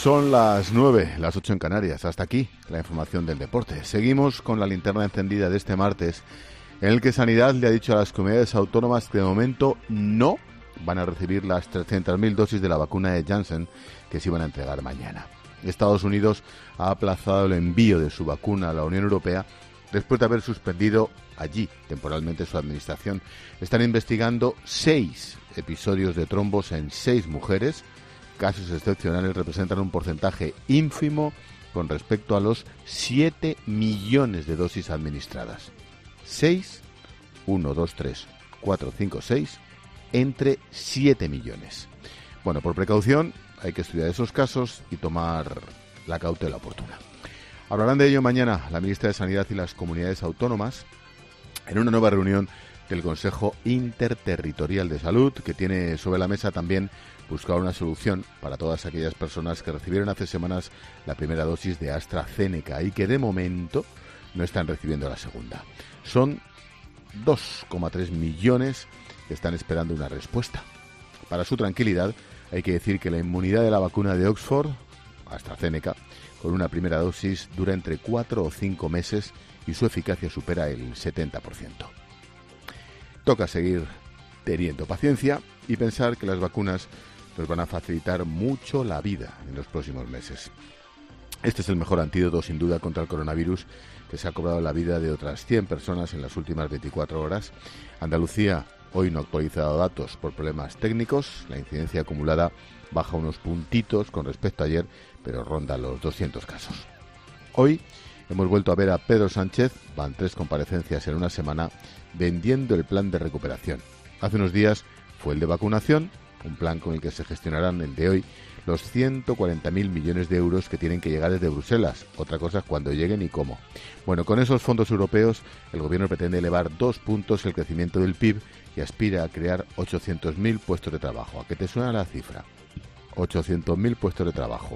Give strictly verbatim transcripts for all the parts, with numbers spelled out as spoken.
Son las nueve, las ocho en Canarias. Hasta aquí la información del deporte. Seguimos con la linterna encendida de este martes, en el que Sanidad le ha dicho a las comunidades autónomas que de momento no van a recibir las trescientas mil dosis de la vacuna de Janssen que se iban a entregar mañana. Estados Unidos ha aplazado el envío de su vacuna a la Unión Europea después de haber suspendido allí temporalmente su administración. Están investigando seis episodios de trombos en seis mujeres. Casos excepcionales representan un porcentaje ínfimo con respecto a los siete millones de dosis administradas. seis, uno, dos, tres, cuatro, cinco, seis, entre siete millones. Bueno, por precaución hay que estudiar esos casos y tomar la cautela oportuna. Hablarán de ello mañana la ministra de Sanidad y las comunidades autónomas en una nueva reunión del Consejo Interterritorial de Salud, que tiene sobre la mesa también buscar una solución para todas aquellas personas que recibieron hace semanas la primera dosis de AstraZeneca y que de momento no están recibiendo la segunda. Son dos coma tres millones que están esperando una respuesta. Para su tranquilidad, hay que decir que la inmunidad de la vacuna de Oxford, AstraZeneca, con una primera dosis dura entre cuatro o cinco meses y su eficacia supera el setenta por ciento. Toca seguir teniendo paciencia y pensar que las vacunas nos van a facilitar mucho la vida en los próximos meses. Este es el mejor antídoto, sin duda, contra el coronavirus, que se ha cobrado la vida de otras cien personas en las últimas veinticuatro horas. Andalucía hoy no ha actualizado datos por problemas técnicos. La incidencia acumulada baja unos puntitos con respecto a ayer, pero ronda los doscientos casos. Hoy hemos vuelto a ver a Pedro Sánchez, van tres comparecencias en una semana, vendiendo el plan de recuperación. Hace unos días fue el de vacunación, un plan con el que se gestionarán el de hoy los ciento cuarenta mil millones de euros que tienen que llegar desde Bruselas. Otra cosa es cuándo lleguen y cómo. Bueno, con esos fondos europeos, el gobierno pretende elevar dos puntos el crecimiento del P I B y aspira a crear ochocientos mil puestos de trabajo. ¿A qué te suena la cifra? ochocientos mil puestos de trabajo.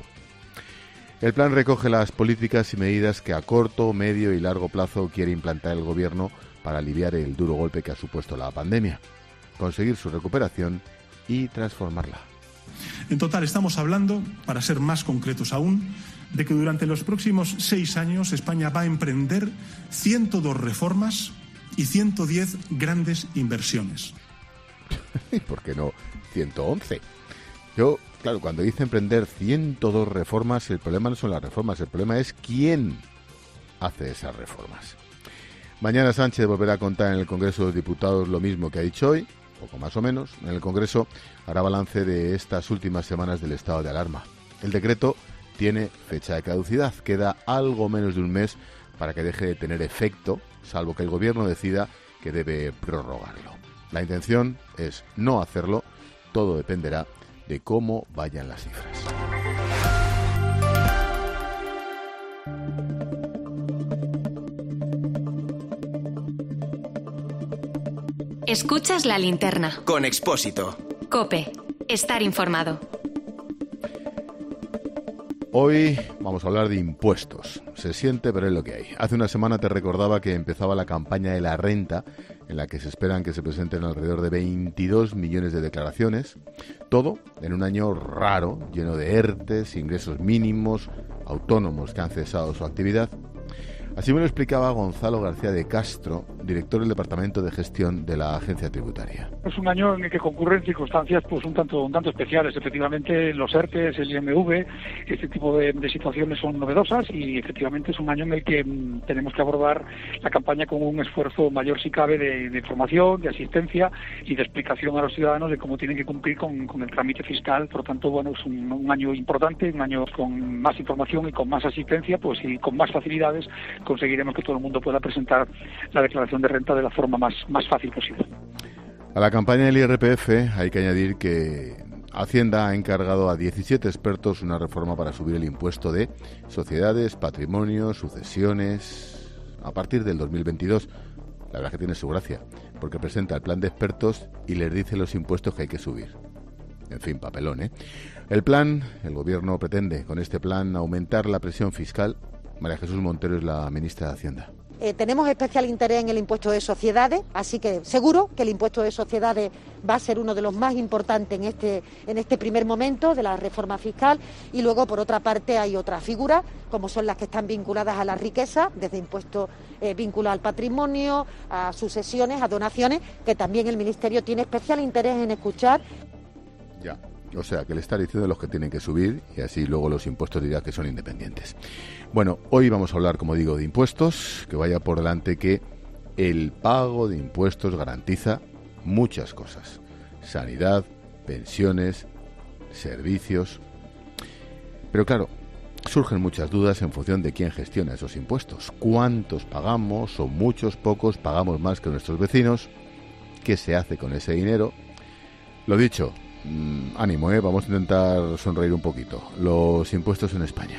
El plan recoge las políticas y medidas que a corto, medio y largo plazo quiere implantar el gobierno para aliviar el duro golpe que ha supuesto la pandemia, conseguir su recuperación y transformarla. En total estamos hablando, para ser más concretos aún, de que durante los próximos seis años España va a emprender ciento dos reformas y ciento diez grandes inversiones. ¿Y por qué no ciento once? Yo, claro, cuando dice emprender ciento dos reformas, el problema no son las reformas, el problema es quién hace esas reformas. Mañana Sánchez volverá a contar en el Congreso de los Diputados lo mismo que ha dicho hoy, poco más o menos. En el Congreso hará balance de estas últimas semanas del estado de alarma. El decreto tiene fecha de caducidad. Queda algo menos de un mes para que deje de tener efecto, salvo que el Gobierno decida que debe prorrogarlo. La intención es no hacerlo. Todo dependerá de cómo vayan las cifras. Escuchas la linterna. Con Expósito. COPE. Estar informado. Hoy vamos a hablar de impuestos. Se siente, pero es lo que hay. Hace una semana te recordaba que empezaba la campaña de la renta, en la que se esperan que se presenten alrededor de veintidós millones de declaraciones. Todo en un año raro, lleno de ERTES, ingresos mínimos, autónomos que han cesado su actividad. Así me lo explicaba Gonzalo García de Castro, director del Departamento de Gestión de la Agencia Tributaria. Es un año en el que concurren circunstancias pues un tanto un tanto especiales. Efectivamente, los ERTES, el I M V, este tipo de, de situaciones son novedosas y efectivamente es un año en el que m, tenemos que abordar la campaña con un esfuerzo mayor, si cabe, de, de información, de asistencia y de explicación a los ciudadanos de cómo tienen que cumplir con, con el trámite fiscal. Por lo tanto, bueno, es un, un año importante, un año con más información y con más asistencia, pues y con más facilidades conseguiremos que todo el mundo pueda presentar la declaración de renta de la forma más, más fácil posible. A la campaña del I R P F hay que añadir que Hacienda ha encargado a diecisiete expertos una reforma para subir el impuesto de sociedades, patrimonio, sucesiones a partir del dos mil veintidós. La verdad es que tiene su gracia, porque presenta el plan de expertos y les dice los impuestos que hay que subir. En fin, papelón, ¿eh? El plan, el gobierno pretende con este plan aumentar la presión fiscal. María Jesús Montero es la ministra de Hacienda. Eh, tenemos especial interés en el impuesto de sociedades, así que seguro que el impuesto de sociedades va a ser uno de los más importantes en este, en este primer momento de la reforma fiscal. Y luego, por otra parte, hay otras figuras, como son las que están vinculadas a la riqueza, desde impuestos eh, vinculados al patrimonio, a sucesiones, a donaciones, que también el Ministerio tiene especial interés en escuchar. Ya. O sea, que le está diciendo los que tienen que subir y así luego los impuestos dirá que son independientes. Bueno, hoy vamos a hablar, como digo, de impuestos, que vaya por delante que el pago de impuestos garantiza muchas cosas. Sanidad, pensiones, servicios. Pero claro, surgen muchas dudas en función de quién gestiona esos impuestos. ¿Cuántos pagamos? ¿Son muchos, pocos? ¿Pagamos más que nuestros vecinos? ¿Qué se hace con ese dinero? Lo dicho, mmm, ánimo, ¿eh? Vamos a intentar sonreír un poquito. Los impuestos en España.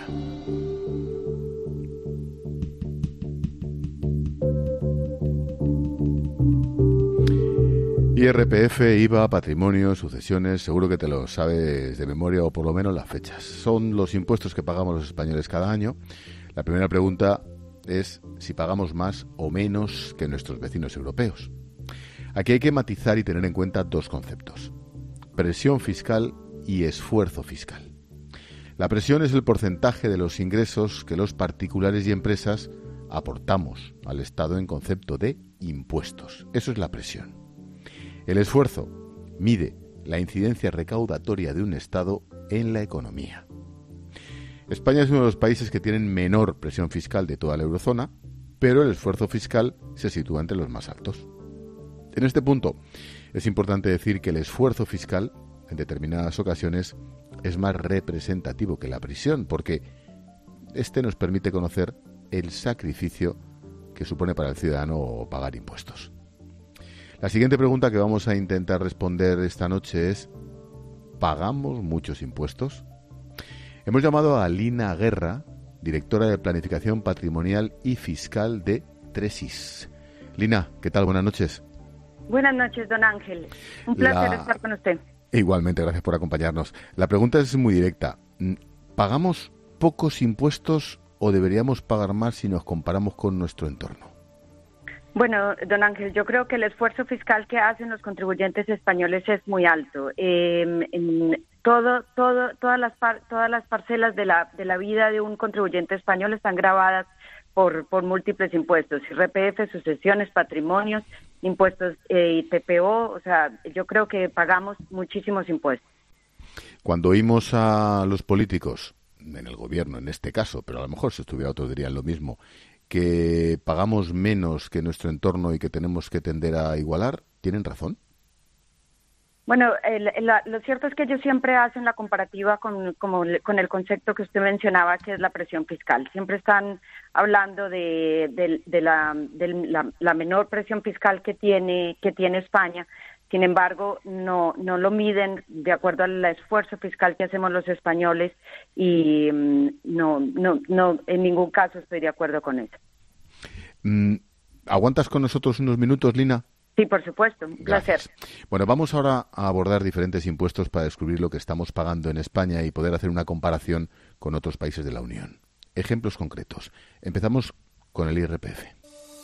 I R P F, I V A, patrimonio, sucesiones, seguro que te lo sabes de memoria o por lo menos las fechas. Son los impuestos que pagamos los españoles cada año. La primera pregunta es si pagamos más o menos que nuestros vecinos europeos. Aquí hay que matizar y tener en cuenta dos conceptos: presión fiscal y esfuerzo fiscal. La presión es el porcentaje de los ingresos que los particulares y empresas aportamos al Estado en concepto de impuestos. Eso es la presión. El esfuerzo mide la incidencia recaudatoria de un Estado en la economía. España es uno de los países que tienen menor presión fiscal de toda la eurozona, pero el esfuerzo fiscal se sitúa entre los más altos. En este punto, es importante decir que el esfuerzo fiscal, en determinadas ocasiones, es más representativo que la presión, porque este nos permite conocer el sacrificio que supone para el ciudadano pagar impuestos. La siguiente pregunta que vamos a intentar responder esta noche es: ¿pagamos muchos impuestos? Hemos llamado a Lina Guerra, directora de Planificación Patrimonial y Fiscal de Tresis. Lina, ¿qué tal? Buenas noches. Buenas noches, don Ángel. Un placer La... estar con usted. Igualmente, gracias por acompañarnos. La pregunta es muy directa. ¿Pagamos pocos impuestos o deberíamos pagar más si nos comparamos con nuestro entorno? Bueno, don Ángel, yo creo que el esfuerzo fiscal que hacen los contribuyentes españoles es muy alto. Eh, en todo, todo, todas las par, todas las parcelas de la de la vida de un contribuyente español están grabadas por por múltiples impuestos: I R P F, sucesiones, patrimonios, impuestos eh, y T P O. O sea, yo creo que pagamos muchísimos impuestos. Cuando oímos a los políticos, en el gobierno en este caso, pero a lo mejor si estuviera otro dirían lo mismo, que pagamos menos que nuestro entorno y que tenemos que tender a igualar, ¿tienen razón? Bueno, el, el, lo cierto es que ellos siempre hacen la comparativa con, como, con el concepto que usted mencionaba, que es la presión fiscal. Siempre están hablando de, de, de, la, de la, la menor presión fiscal que tiene, que tiene España. Sin embargo, no, no lo miden de acuerdo al esfuerzo fiscal que hacemos los españoles y no, no, no, en ningún caso estoy de acuerdo con eso. ¿Aguantas con nosotros unos minutos, Lina? Sí, por supuesto, un placer. Bueno, vamos ahora a abordar diferentes impuestos para descubrir lo que estamos pagando en España y poder hacer una comparación con otros países de la Unión. Ejemplos concretos. Empezamos con el I R P F.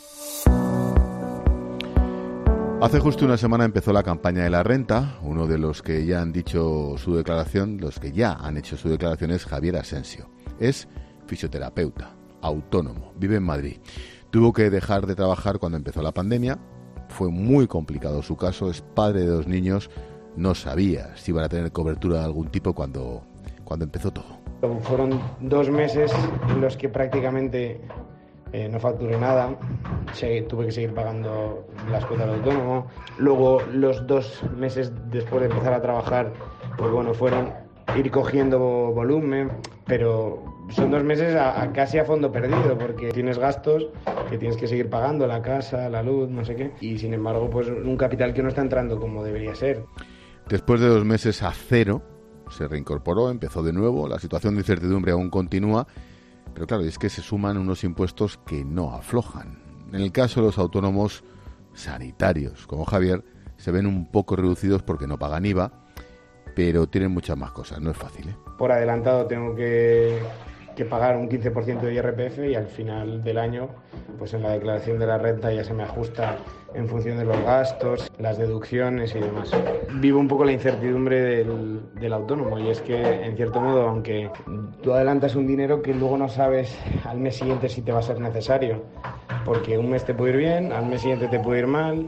Hace justo una semana empezó la campaña de la renta. Uno de los que ya han dicho su declaración, los que ya han hecho su declaración es Javier Asensio. Es fisioterapeuta, autónomo, vive en Madrid. Tuvo que dejar de trabajar cuando empezó la pandemia. Fue muy complicado su caso, es padre de dos niños. No sabía si iban a tener cobertura de algún tipo cuando, cuando empezó todo. Fueron dos meses en los que prácticamente Eh, no facturé nada, sí, tuve que seguir pagando las cuotas de autónomo. Luego, los dos meses después de empezar a trabajar, pues bueno, fueron ir cogiendo volumen, pero son dos meses a, a casi a fondo perdido, porque tienes gastos que tienes que seguir pagando, la casa, la luz, no sé qué, y sin embargo, pues un capital que no está entrando como debería ser. Después de dos meses a cero, se reincorporó, empezó de nuevo, la situación de incertidumbre aún continúa. Pero claro, es que se suman unos impuestos que no aflojan. En el caso de los autónomos sanitarios, como Javier, se ven un poco reducidos porque no pagan I V A, pero tienen muchas más cosas, no es fácil, ¿eh? Por adelantado tengo que que pagar un quince por ciento de I R P F y al final del año, pues en la declaración de la renta ya se me ajusta en función de los gastos, las deducciones y demás. Vivo un poco la incertidumbre del, del autónomo y es que, en cierto modo, aunque tú adelantas un dinero que luego no sabes al mes siguiente si te va a ser necesario, porque un mes te puede ir bien, al mes siguiente te puede ir mal.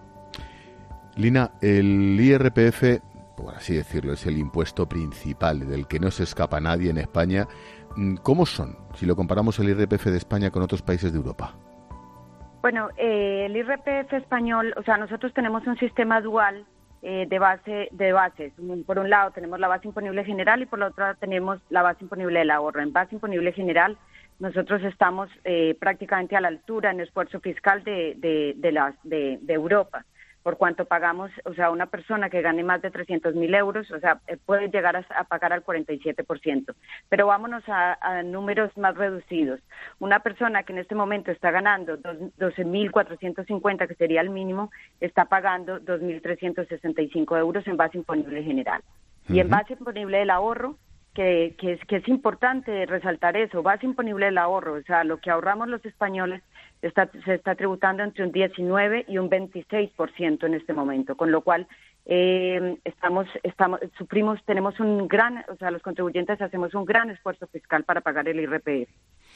Lina, el I R P F, por así decirlo, es el impuesto principal del que no se escapa nadie en España. ¿Cómo son, si lo comparamos el I R P F de España con otros países de Europa? Bueno, eh, el I R P F español, o sea, nosotros tenemos un sistema dual eh, de base de bases. Por un lado tenemos la base imponible general y por la otra tenemos la base imponible del ahorro. En base imponible general nosotros estamos eh, prácticamente a la altura en esfuerzo fiscal de, de, de, las, de, de Europa, por cuanto pagamos, o sea, una persona que gane más de trescientos mil euros, o sea, puede llegar a, a pagar al cuarenta y siete por ciento. Pero vámonos a, a números más reducidos. Una persona que en este momento está ganando doce mil cuatrocientos cincuenta, que sería el mínimo, está pagando dos mil trescientos sesenta y cinco euros en base imponible general. Uh-huh. Y en base imponible del ahorro, que, que, es, que es importante resaltar eso, base imponible del ahorro, o sea, lo que ahorramos los españoles está, se está tributando entre un diecinueve y un veintiséis por ciento en este momento, con lo cual eh, estamos, estamos, sufrimos, tenemos un gran, o sea, los contribuyentes hacemos un gran esfuerzo fiscal para pagar el I R P F.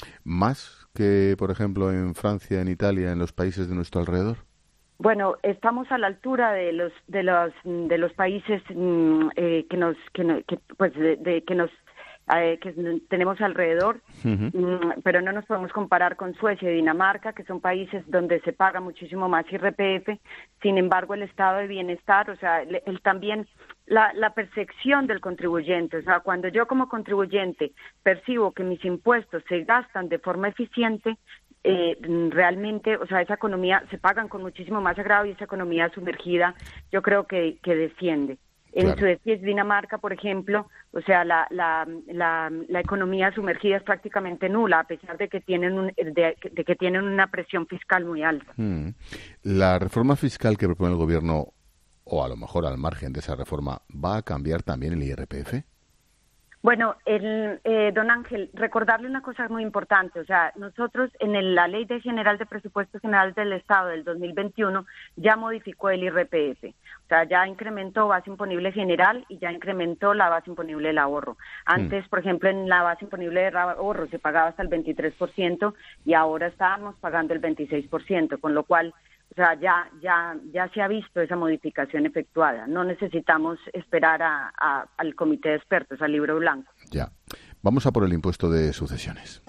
¿Más que, por ejemplo, en Francia, en Italia, en los países de nuestro alrededor? Bueno, estamos a la altura de los de los de los países mm, eh, que nos que, no, que pues de, de que nos eh, que tenemos alrededor, uh-huh. mm, pero no nos podemos comparar con Suecia y Dinamarca, que son países donde se paga muchísimo más I R P F. Sin embargo, el estado de bienestar, o sea, el, el también la, la percepción del contribuyente, o sea, cuando yo como contribuyente percibo que mis impuestos se gastan de forma eficiente, Eh, realmente, o sea, esa economía se pagan con muchísimo más agrado y esa economía sumergida yo creo que, que defiende. En claro. Suecia y Dinamarca, por ejemplo, o sea, la, la, la, la economía sumergida es prácticamente nula, a pesar de que tienen un, de, de que tienen una presión fiscal muy alta. Hmm. La reforma fiscal que propone el gobierno, o a lo mejor al margen de esa reforma, ¿va a cambiar también el I R P F? Bueno, el, eh, don Ángel, recordarle una cosa muy importante, o sea, nosotros en el, la Ley de General de Presupuestos Generales del Estado del dos mil veintiuno ya modificó el I R P F, o sea, ya incrementó base imponible general y ya incrementó la base imponible del ahorro. Antes, mm. por ejemplo, en la base imponible del ahorro se pagaba hasta el veintitrés por ciento y ahora estábamos pagando el veintiséis por ciento, con lo cual, o sea, ya ya ya se ha visto esa modificación efectuada. No necesitamos esperar a, a, al comité de expertos, al libro blanco. Ya. Vamos a por el impuesto de sucesiones.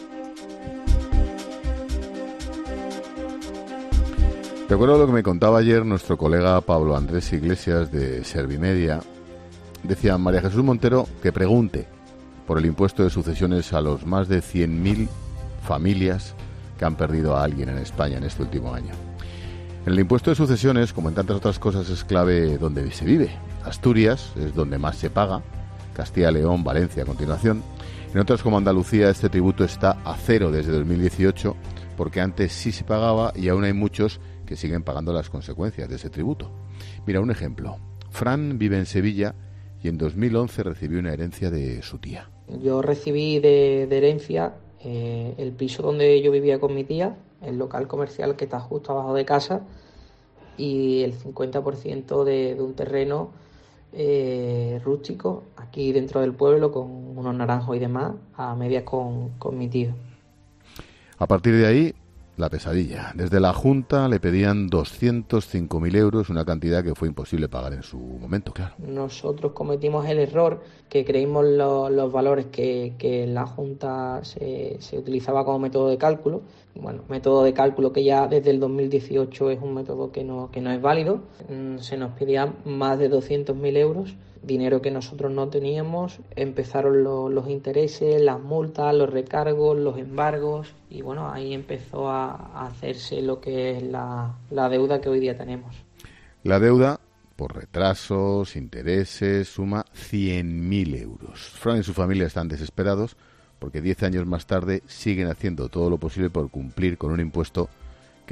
Recuerdo lo que me contaba ayer nuestro colega Pablo Andrés Iglesias de Servimedia. Decía María Jesús Montero que pregunte por el impuesto de sucesiones a los más de cien mil familias que han perdido a alguien en España en este último año. En el impuesto de sucesiones, como en tantas otras cosas, es clave donde se vive. Asturias es donde más se paga, Castilla y León, Valencia a continuación. En otras como Andalucía este tributo está a cero desde dos mil dieciocho, porque antes sí se pagaba y aún hay muchos que siguen pagando las consecuencias de ese tributo. Mira, un ejemplo. Fran vive en Sevilla y en dos mil once recibió una herencia de su tía. Yo recibí de, de herencia eh, el piso donde yo vivía con mi tía, el local comercial que está justo abajo de casa y el cincuenta por ciento de, de un terreno eh, rústico aquí dentro del pueblo con unos naranjos y demás a medias con, con mi tío. A partir de ahí, la pesadilla. Desde la Junta le pedían doscientos cinco mil euros, una cantidad que fue imposible pagar en su momento, claro. Nosotros cometimos el error que creímos lo, los valores que, que la Junta se, se utilizaba como método de cálculo. Bueno, método de cálculo que ya desde el dos mil dieciocho es un método que no, que no es válido. Se nos pedían más de doscientos mil euros, dinero que nosotros no teníamos. Empezaron lo, los intereses, las multas, los recargos, los embargos y bueno, ahí empezó a, a hacerse lo que es la, la deuda que hoy día tenemos. La deuda, por retrasos, intereses, suma cien mil euros. Fran y su familia están desesperados porque diez años más tarde siguen haciendo todo lo posible por cumplir con un impuesto que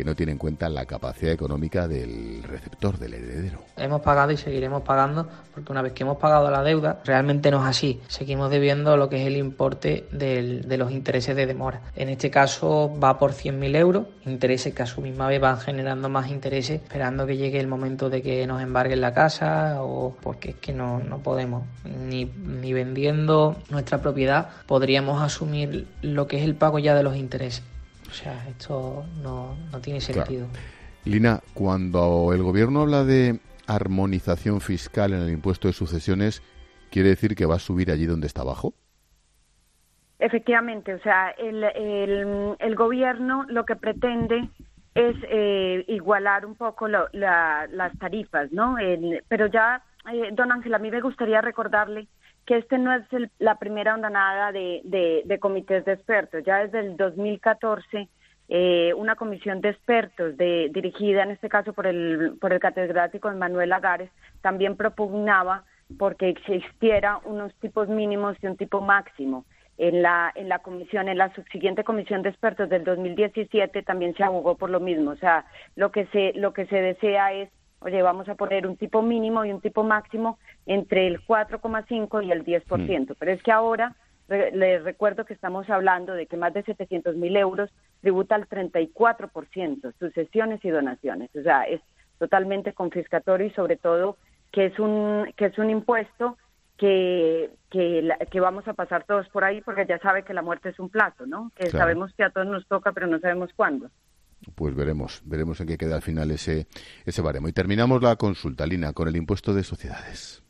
que no tiene en cuenta la capacidad económica del receptor, del heredero. Hemos pagado y seguiremos pagando, porque una vez que hemos pagado la deuda, realmente no es así. Seguimos debiendo lo que es el importe del, de los intereses de demora. En este caso va por cien mil euros, intereses que a su misma vez van generando más intereses, esperando que llegue el momento de que nos embarguen la casa, o porque es que no, no podemos, ni, ni vendiendo nuestra propiedad podríamos asumir lo que es el pago ya de los intereses. O sea, esto no, no tiene sentido. Claro. Lina, cuando el gobierno habla de armonización fiscal en el impuesto de sucesiones, ¿quiere decir que va a subir allí donde está abajo? Efectivamente, o sea, el, el, el gobierno lo que pretende es eh, igualar un poco lo, la, las tarifas, ¿no? El, pero ya, eh, don Ángel, a mí me gustaría recordarle que este no es el, la primera andanada de, de, de comités de expertos. Ya desde el dos mil catorce, eh, una comisión de expertos de, dirigida en este caso por el, por el catedrático Emmanuel Lagares también propugnaba porque existiera unos tipos mínimos y un tipo máximo. En la, en la comisión, en la subsiguiente comisión de expertos del dos mil diecisiete también se abogó por lo mismo. O sea, lo que se, lo que se desea es, oye, vamos a poner un tipo mínimo y un tipo máximo entre el cuatro coma cinco y el diez por ciento. Mm. Pero es que ahora, re, les recuerdo que estamos hablando de que más de setecientos mil euros tributa al treinta y cuatro por ciento, sucesiones y donaciones. O sea, es totalmente confiscatorio y sobre todo que es un, que es un impuesto que, que, la, que vamos a pasar todos por ahí porque ya sabe que la muerte es un plazo, ¿no? Que claro, sabemos que a todos nos toca, pero no sabemos cuándo. Pues veremos, veremos en qué queda al final ese, ese baremo. Y terminamos la consulta, Lina, con el impuesto de sociedades.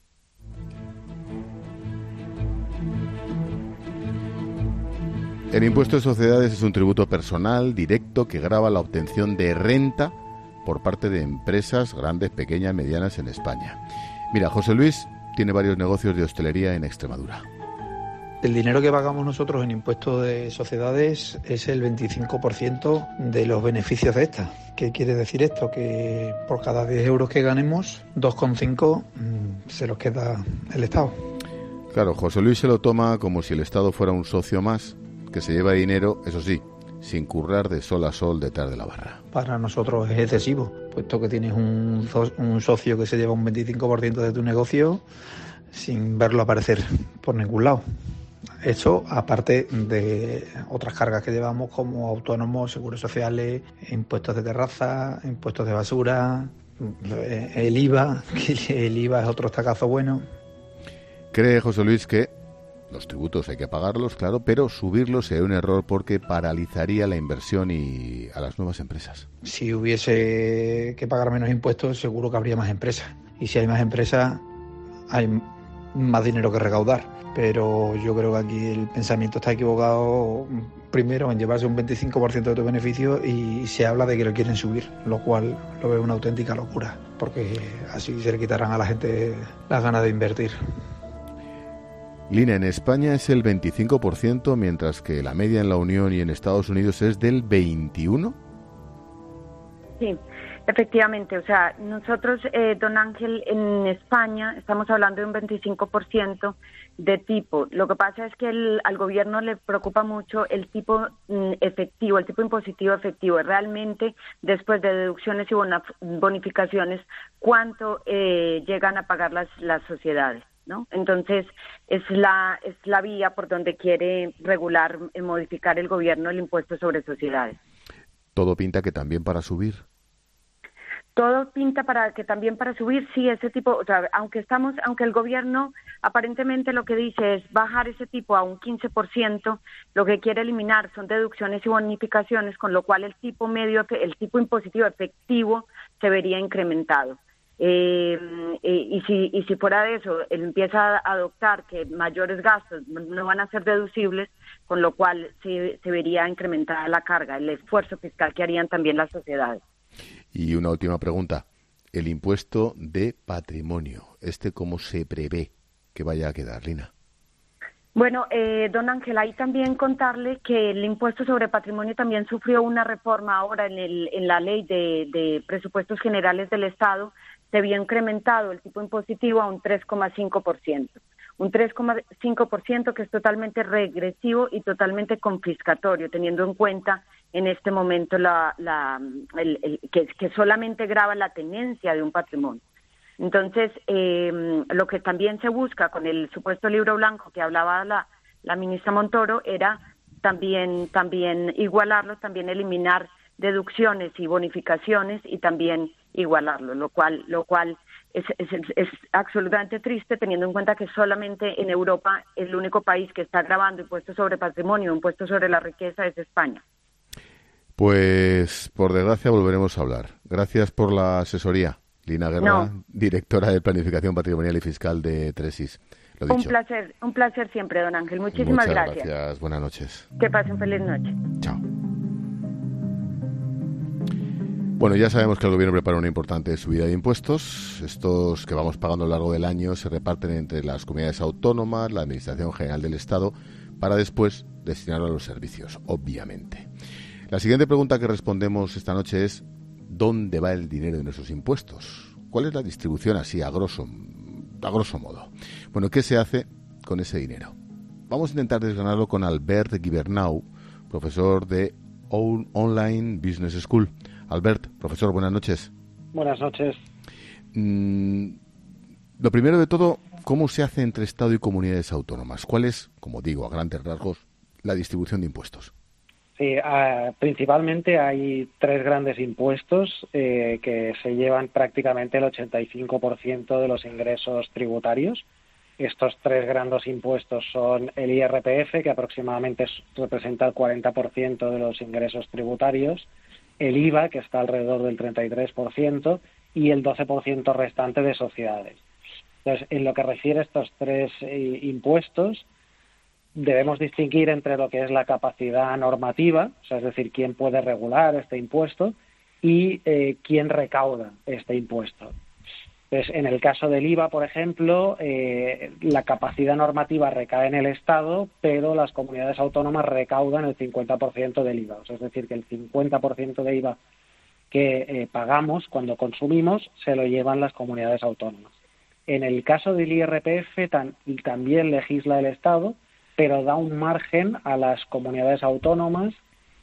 El impuesto de sociedades es un tributo personal directo que grava la obtención de renta por parte de empresas grandes, pequeñas, medianas en España. Mira, José Luis tiene varios negocios de hostelería en Extremadura. El dinero que pagamos nosotros en impuestos de sociedades es el veinticinco por ciento de los beneficios de esta. ¿Qué quiere decir esto? Que por cada diez euros que ganemos, dos coma cinco mmm, se los queda el Estado. Claro, José Luis se lo toma como si el Estado fuera un socio más, que se lleva dinero, eso sí, sin currar de sol a sol detrás de la barra. Para nosotros es excesivo, puesto que tienes un, un socio que se lleva un veinticinco por ciento de tu negocio sin verlo aparecer por ningún lado. Eso, aparte de otras cargas que llevamos como autónomos, seguros sociales, impuestos de terraza, impuestos de basura, el I V A, que el I V A es otro estacazo bueno. Cree José Luis que los tributos hay que pagarlos, claro, pero subirlos sería un error porque paralizaría la inversión y a las nuevas empresas. Si hubiese que pagar menos impuestos, seguro que habría más empresas. Y si hay más empresas, hay más dinero que recaudar. Pero yo creo que aquí el pensamiento está equivocado, primero en llevarse un veinticinco por ciento de tu beneficio y se habla de que lo quieren subir, lo cual lo veo una auténtica locura, porque así se le quitarán a la gente las ganas de invertir. Lina, en España es el veinticinco por ciento, mientras que la media en la Unión y en Estados Unidos es del veintiuno por ciento. Sí, efectivamente. O sea, nosotros, eh, don Ángel, en España estamos hablando de un veinticinco por ciento de tipo. Lo que pasa es que el, al gobierno le preocupa mucho el tipo mm, efectivo, el tipo impositivo efectivo. Realmente, después de deducciones y bonificaciones, ¿cuánto eh, llegan a pagar las, las sociedades? ¿No? Entonces es la es la vía por donde quiere regular, eh, modificar el gobierno el impuesto sobre sociedades. Todo pinta que también para subir. Todo pinta para que también para subir, sí, ese tipo, o sea, aunque estamos, aunque el gobierno aparentemente lo que dice es bajar ese tipo a un quince por ciento, lo que quiere eliminar son deducciones y bonificaciones, con lo cual el tipo medio, el tipo impositivo efectivo se vería incrementado. Eh, eh, y si y si fuera de eso, él empieza a adoptar que mayores gastos no van a ser deducibles, con lo cual se, se vería incrementada la carga, el esfuerzo fiscal que harían también las sociedades. Y una última pregunta, el impuesto de patrimonio, ¿este cómo se prevé que vaya a quedar, Lina? Bueno, eh, don Ángel, ahí también contarle que el impuesto sobre patrimonio también sufrió una reforma ahora en, el, en la ley de, de presupuestos generales del Estado. Se vio incrementado el tipo impositivo a un tres coma cinco por ciento. un tres coma cinco por ciento que es totalmente regresivo y totalmente confiscatorio, teniendo en cuenta en este momento la, la, el, el, que, que solamente grava la tenencia de un patrimonio. Entonces, eh, lo que también se busca con el supuesto libro blanco que hablaba la, la ministra Montoro era también, también igualarlo, también eliminar deducciones y bonificaciones y también igualarlo, lo cual, lo cual es, es, es absolutamente triste teniendo en cuenta que solamente en Europa el único país que está gravando impuestos sobre patrimonio, impuestos sobre la riqueza es España. Pues, por desgracia, volveremos a hablar. Gracias por la asesoría, Lina Guerra, no. directora de Planificación Patrimonial y Fiscal de Tresis. Lo dicho. Un placer, un placer siempre, don Ángel. Muchísimas Muchas gracias. gracias. Buenas noches. Que pasen feliz noche. Chao. Bueno, ya sabemos que el Gobierno prepara una importante subida de impuestos. Estos que vamos pagando a lo largo del año se reparten entre las comunidades autónomas, la Administración General del Estado, para después destinarlo a los servicios, obviamente. La siguiente pregunta que respondemos esta noche es ¿dónde va el dinero de nuestros impuestos? ¿Cuál es la distribución así, a grosso, a grosso modo? Bueno, ¿qué se hace con ese dinero? Vamos a intentar desgranarlo con Albert Gibernau, profesor de Online Business School. Albert, profesor, buenas noches. Buenas noches. Mm, lo primero de todo, ¿cómo se hace entre Estado y comunidades autónomas? ¿Cuál es, como digo, a grandes rasgos, la distribución de impuestos? Sí, uh, principalmente hay tres grandes impuestos eh, que se llevan prácticamente el ochenta y cinco por ciento de los ingresos tributarios. Estos tres grandes impuestos son el I R P F, que aproximadamente representa el cuarenta por ciento de los ingresos tributarios, el I V A, que está alrededor del treinta y tres por ciento, y el doce por ciento restante de sociedades. Entonces, en lo que refiere a estos tres eh, impuestos, debemos distinguir entre lo que es la capacidad normativa, o sea, es decir, quién puede regular este impuesto, y eh, quién recauda este impuesto. Entonces, en el caso del I V A, por ejemplo, eh, la capacidad normativa recae en el Estado, pero las comunidades autónomas recaudan el cincuenta por ciento del I V A. O sea, es decir, que el cincuenta por ciento de I V A que eh, pagamos cuando consumimos se lo llevan las comunidades autónomas. En el caso del I R P F tam- también legisla el Estado, pero da un margen a las comunidades autónomas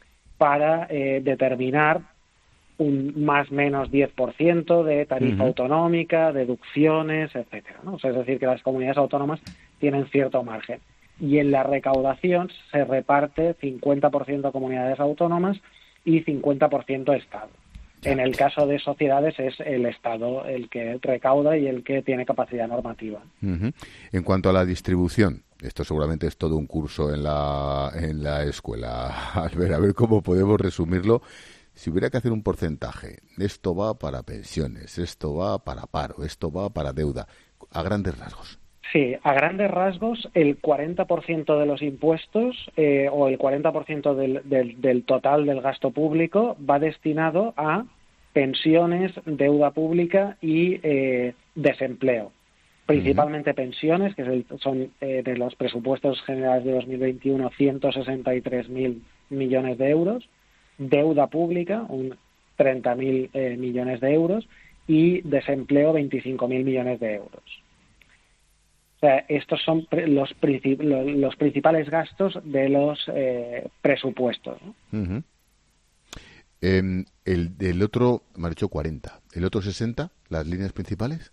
para eh, determinar un más menos diez por ciento de tarifa uh-huh. autonómica, deducciones, etcétera, ¿no? O sea, es decir, que las comunidades autónomas tienen cierto margen. Y en la recaudación se reparte cincuenta por ciento a comunidades autónomas y cincuenta por ciento Estado. Ya. En el caso de sociedades es el Estado el que recauda y el que tiene capacidad normativa. Uh-huh. En cuanto a la distribución, esto seguramente es todo un curso en la, en la escuela. A ver, a ver cómo podemos resumirlo. Si hubiera que hacer un porcentaje, esto va para pensiones, esto va para paro, esto va para deuda, a grandes rasgos. Sí, a grandes rasgos, el cuarenta por ciento de los impuestos eh, o el cuarenta por ciento del, del, del total del gasto público va destinado a pensiones, deuda pública y eh, desempleo. Principalmente uh-huh. pensiones, que es el, son eh, de los presupuestos generales de dos mil veintiuno ciento sesenta y tres mil millones de euros, deuda pública, un treinta mil eh, millones de euros, y desempleo, veinticinco mil millones de euros. O sea, estos son pre- los, princip- los principales gastos de los eh, presupuestos, ¿no? Uh-huh. Eh, el, el otro, me ha dicho cuarenta, ¿el otro sesenta, las líneas principales?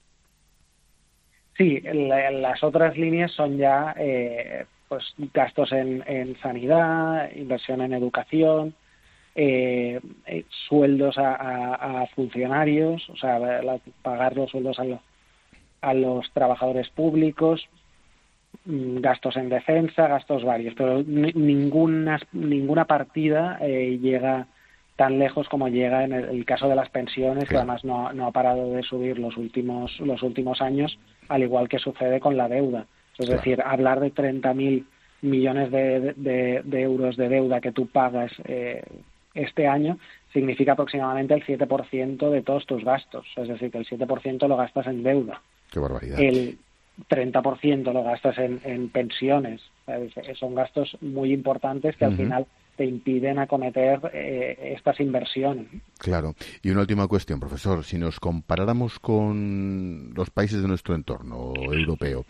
Sí, la, las otras líneas son ya eh, pues gastos en, en sanidad, inversión en educación, Eh, eh, sueldos a, a, a funcionarios, o sea, la, pagar los sueldos a, lo, a los trabajadores públicos, mmm, gastos en defensa, gastos varios, pero n- ninguna ninguna partida eh, llega tan lejos como llega en el, el caso de las pensiones, claro. Que además no, no ha parado de subir los últimos los últimos años, al igual que sucede con la deuda. Es claro. decir, hablar de treinta mil millones de, de, de euros de deuda que tú pagas eh, este año significa aproximadamente el siete por ciento de todos tus gastos. Es decir, que el siete por ciento lo gastas en deuda. ¡Qué barbaridad! El treinta por ciento lo gastas en, en pensiones. Son gastos muy importantes que uh-huh. al final te impiden acometer eh, estas inversiones. Claro. Y una última cuestión, profesor. Si nos comparáramos con los países de nuestro entorno europeo,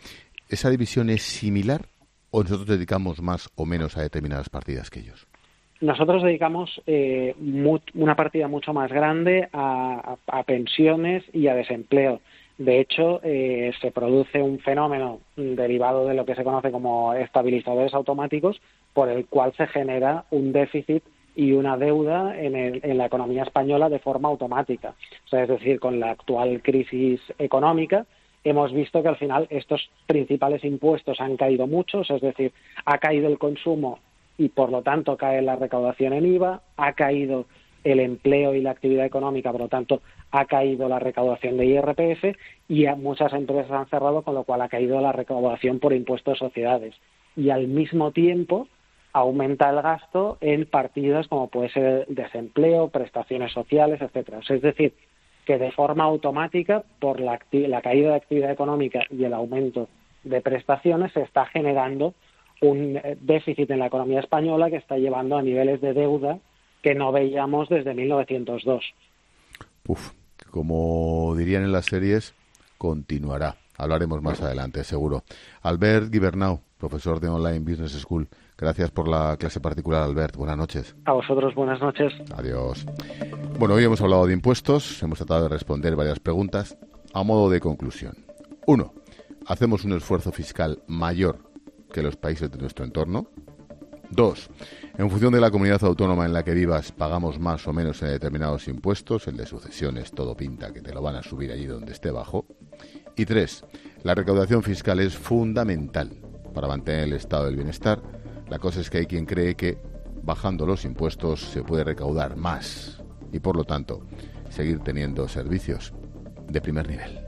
¿esa división es similar o nosotros dedicamos más o menos a determinadas partidas que ellos? Nosotros dedicamos eh, mu- una partida mucho más grande a, a, a pensiones y a desempleo. De hecho, eh, se produce un fenómeno derivado de lo que se conoce como estabilizadores automáticos, por el cual se genera un déficit y una deuda en, el, en la economía española de forma automática. O sea, es decir, con la actual crisis económica hemos visto que al final estos principales impuestos han caído mucho, es decir, ha caído el consumo y por lo tanto cae la recaudación en I V A, ha caído el empleo y la actividad económica, por lo tanto ha caído la recaudación de I R P F y muchas empresas han cerrado, con lo cual ha caído la recaudación por impuestos de sociedades. Y al mismo tiempo aumenta el gasto en partidas como puede ser desempleo, prestaciones sociales, etcétera. O sea, es decir, que de forma automática, por la, acti- la caída de actividad económica y el aumento de prestaciones, se está generando un déficit en la economía española que está llevando a niveles de deuda que no veíamos desde mil novecientos dos. Uf, como dirían en las series, continuará. Hablaremos más adelante, seguro. Albert Gibernau, profesor de Online Business School. Gracias por la clase particular, Albert. Buenas noches. A vosotros, buenas noches. Adiós. Bueno, hoy hemos hablado de impuestos, hemos tratado de responder varias preguntas. A modo de conclusión. Uno, ¿hacemos un esfuerzo fiscal mayor que los países de nuestro entorno? Dos, en función de la comunidad autónoma en la que vivas, pagamos más o menos en determinados impuestos. El de sucesiones, todo pinta que te lo van a subir allí donde esté bajo. Y tres, la recaudación fiscal es fundamental para mantener el estado del bienestar. La cosa es que hay quien cree que bajando los impuestos se puede recaudar más y, por lo tanto, seguir teniendo servicios de primer nivel.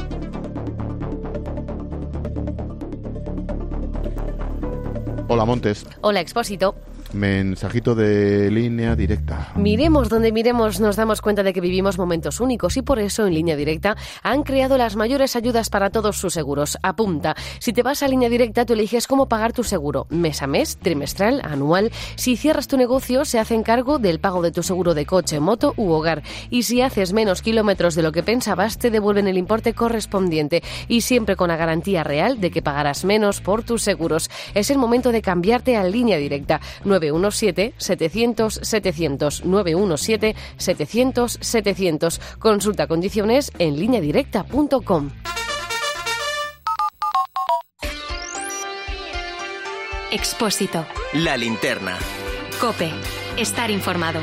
Hola, Montes. Hola, Expósito. Mensajito de Línea Directa. Miremos donde miremos, nos damos cuenta de que vivimos momentos únicos y por eso en Línea Directa han creado las mayores ayudas para todos sus seguros. Apunta, si te vas a Línea Directa, tú eliges cómo pagar tu seguro, mes a mes, trimestral, anual. Si cierras tu negocio, se hacen cargo del pago de tu seguro de coche, moto u hogar. Y si haces menos kilómetros de lo que pensabas, te devuelven el importe correspondiente. Y siempre con la garantía real de que pagarás menos por tus seguros. Es el momento de cambiarte a Línea Directa. nueve uno siete, setecientos, setecientos, nueve uno siete, setecientos, setecientos. Consulta condiciones en línea directa punto com. Expósito. La linterna. COPE. Estar informado.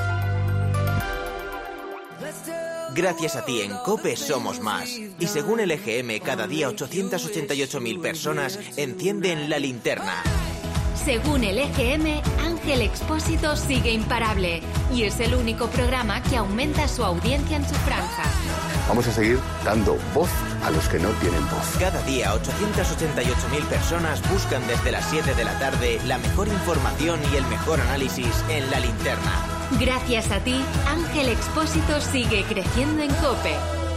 Gracias a ti en COPE somos más. Y según el E G M, cada día ochocientas ochenta y ocho mil personas encienden la linterna. Según el E G M, Ángel Expósito sigue imparable y es el único programa que aumenta su audiencia en su franja. Vamos a seguir dando voz a los que no tienen voz. Cada día ochocientas ochenta y ocho mil personas buscan desde las siete de la tarde la mejor información y el mejor análisis en la linterna. Gracias a ti, Ángel Expósito sigue creciendo en COPE.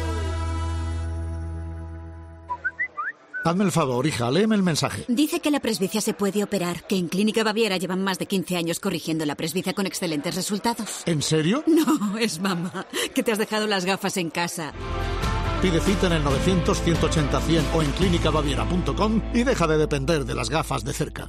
Hazme el favor, hija, léeme el mensaje. Dice que la presbicia se puede operar, que en Clínica Baviera llevan más de quince años corrigiendo la presbicia con excelentes resultados. ¿En serio? No, es mamá, que te has dejado las gafas en casa. Pide cita en el novecientos, ciento ochenta, cien o en clínica baviera punto com y deja de depender de las gafas de cerca.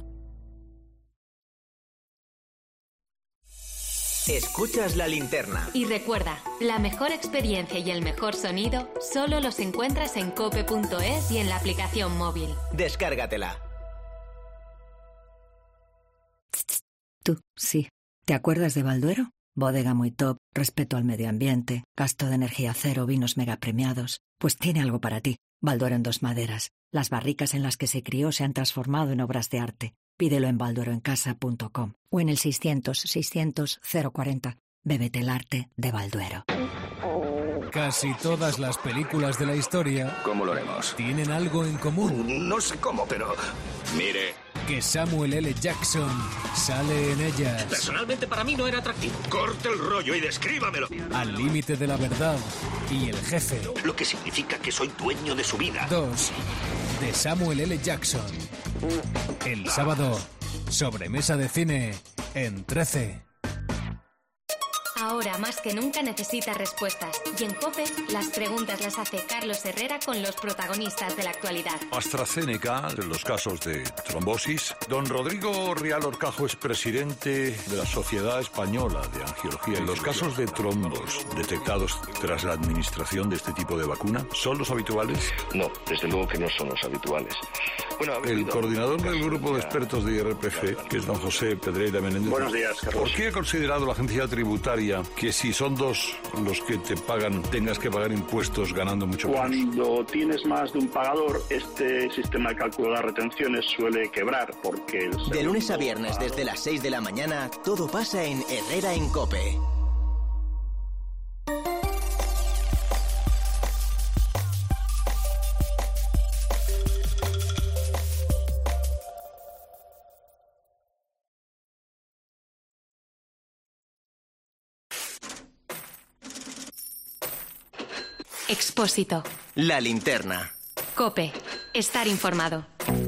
Escuchas la linterna. Y recuerda, la mejor experiencia y el mejor sonido solo los encuentras en cope punto es y en la aplicación móvil. Descárgatela. Tú, sí. ¿Te acuerdas de Balduero? Bodega muy top, respeto al medio ambiente, gasto de energía cero, vinos mega premiados. Pues tiene algo para ti. Balduero en dos maderas. Las barricas en las que se crió se han transformado en obras de arte. Pídelo en baldueroencasa punto com o en el seiscientos, seiscientos, cero cuarenta. Bébete el arte de Balduero. Casi todas las películas de la historia... ¿Cómo lo haremos? ...tienen algo en común. No sé cómo, pero... Mire... Que Samuel L. Jackson sale en ellas. Personalmente para mí no era atractivo. Corte el rollo y descríbamelo. Al límite de la verdad y el jefe. Lo que significa que soy dueño de su vida. Dos. De Samuel L. Jackson. El sábado, sobremesa de cine en trece. Ahora más que nunca necesita respuestas. Y en COPE, las preguntas las hace Carlos Herrera con los protagonistas de la actualidad. AstraZeneca, en los casos de trombosis. Don Rodrigo Rial Horcajo es presidente de la Sociedad Española de Angiología. En los casos de trombos detectados tras la administración de este tipo de vacuna, ¿son los habituales? No, desde luego que no son los habituales. Bueno, el coordinador del grupo de expertos de I R P F, que es don José Pedreira Menéndez. Buenos días, Carlos. ¿Por qué ha considerado la agencia tributaria que si son dos los que te pagan, tengas que pagar impuestos ganando mucho menos? Cuando tienes más de un pagador, este sistema de cálculo de las retenciones suele quebrar porque... El de lunes a viernes desde las seis de la mañana, todo pasa en Herrera en COPE. Expósito. La linterna. COPE. Estar informado.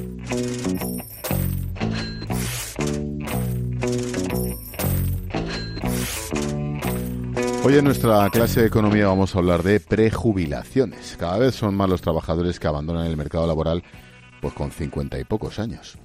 Hoy en nuestra clase de economía vamos a hablar de prejubilaciones. Cada vez son más los trabajadores que abandonan el mercado laboral pues con cincuenta y pocos años.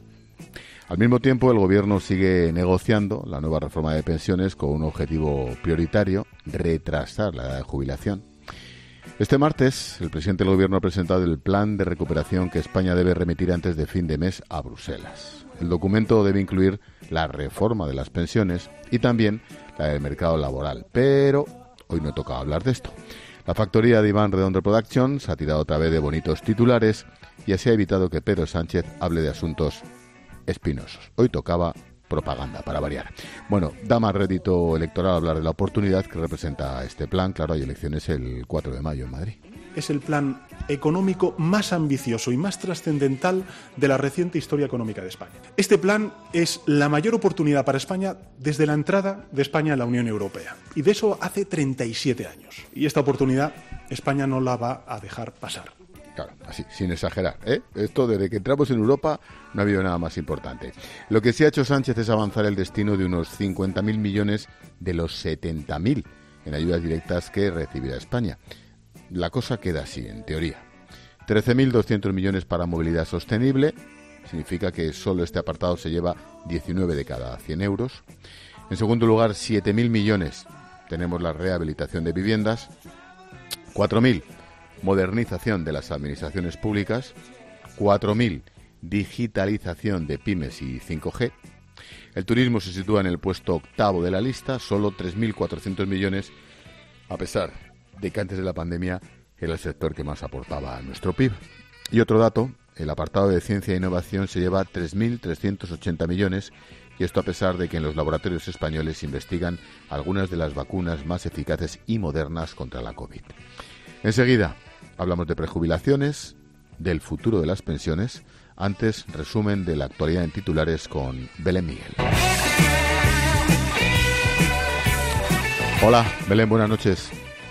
Al mismo tiempo, el Gobierno sigue negociando la nueva reforma de pensiones con un objetivo prioritario: retrasar la edad de jubilación. Este martes, el presidente del Gobierno ha presentado el plan de recuperación que España debe remitir antes de fin de mes a Bruselas. El documento debe incluir la reforma de las pensiones y también la del mercado laboral, pero hoy no toca hablar de esto. La factoría de Iván Redondo Productions ha tirado otra vez de bonitos titulares y así ha evitado que Pedro Sánchez hable de asuntos espinosos. Hoy tocaba propaganda, para variar. Bueno, da más rédito electoral hablar de la oportunidad que representa este plan. Claro, hay elecciones el cuatro de mayo en Madrid. Es el plan económico más ambicioso y más trascendental de la reciente historia económica de España. Este plan es la mayor oportunidad para España desde la entrada de España en la Unión Europea. Y de eso hace treinta y siete años. Y esta oportunidad España no la va a dejar pasar. Claro, así, sin exagerar, ¿eh? Esto desde que entramos en Europa no ha habido nada más importante. Lo que sí ha hecho Sánchez es avanzar el destino de unos cincuenta mil millones de los setenta mil en ayudas directas que recibirá España. La cosa queda así, en teoría. trece mil doscientos millones para movilidad sostenible, significa que solo este apartado se lleva diecinueve de cada cien euros. En segundo lugar, siete mil millones tenemos la rehabilitación de viviendas, cuatro mil modernización de las administraciones públicas, cuatro mil digitalización de pymes y cinco G. El turismo se sitúa en el puesto octavo de la lista, solo tres mil cuatrocientos millones, a pesar de que antes de la pandemia era el sector que más aportaba a nuestro P I B. Y otro dato, el apartado de ciencia e innovación se lleva tres mil trescientos ochenta millones, y esto a pesar de que en los laboratorios españoles investigan algunas de las vacunas más eficaces y modernas contra la COVID. Enseguida hablamos de prejubilaciones, del futuro de las pensiones. Antes, resumen de la actualidad en titulares con Belén Miguel. Hola, Belén, buenas noches.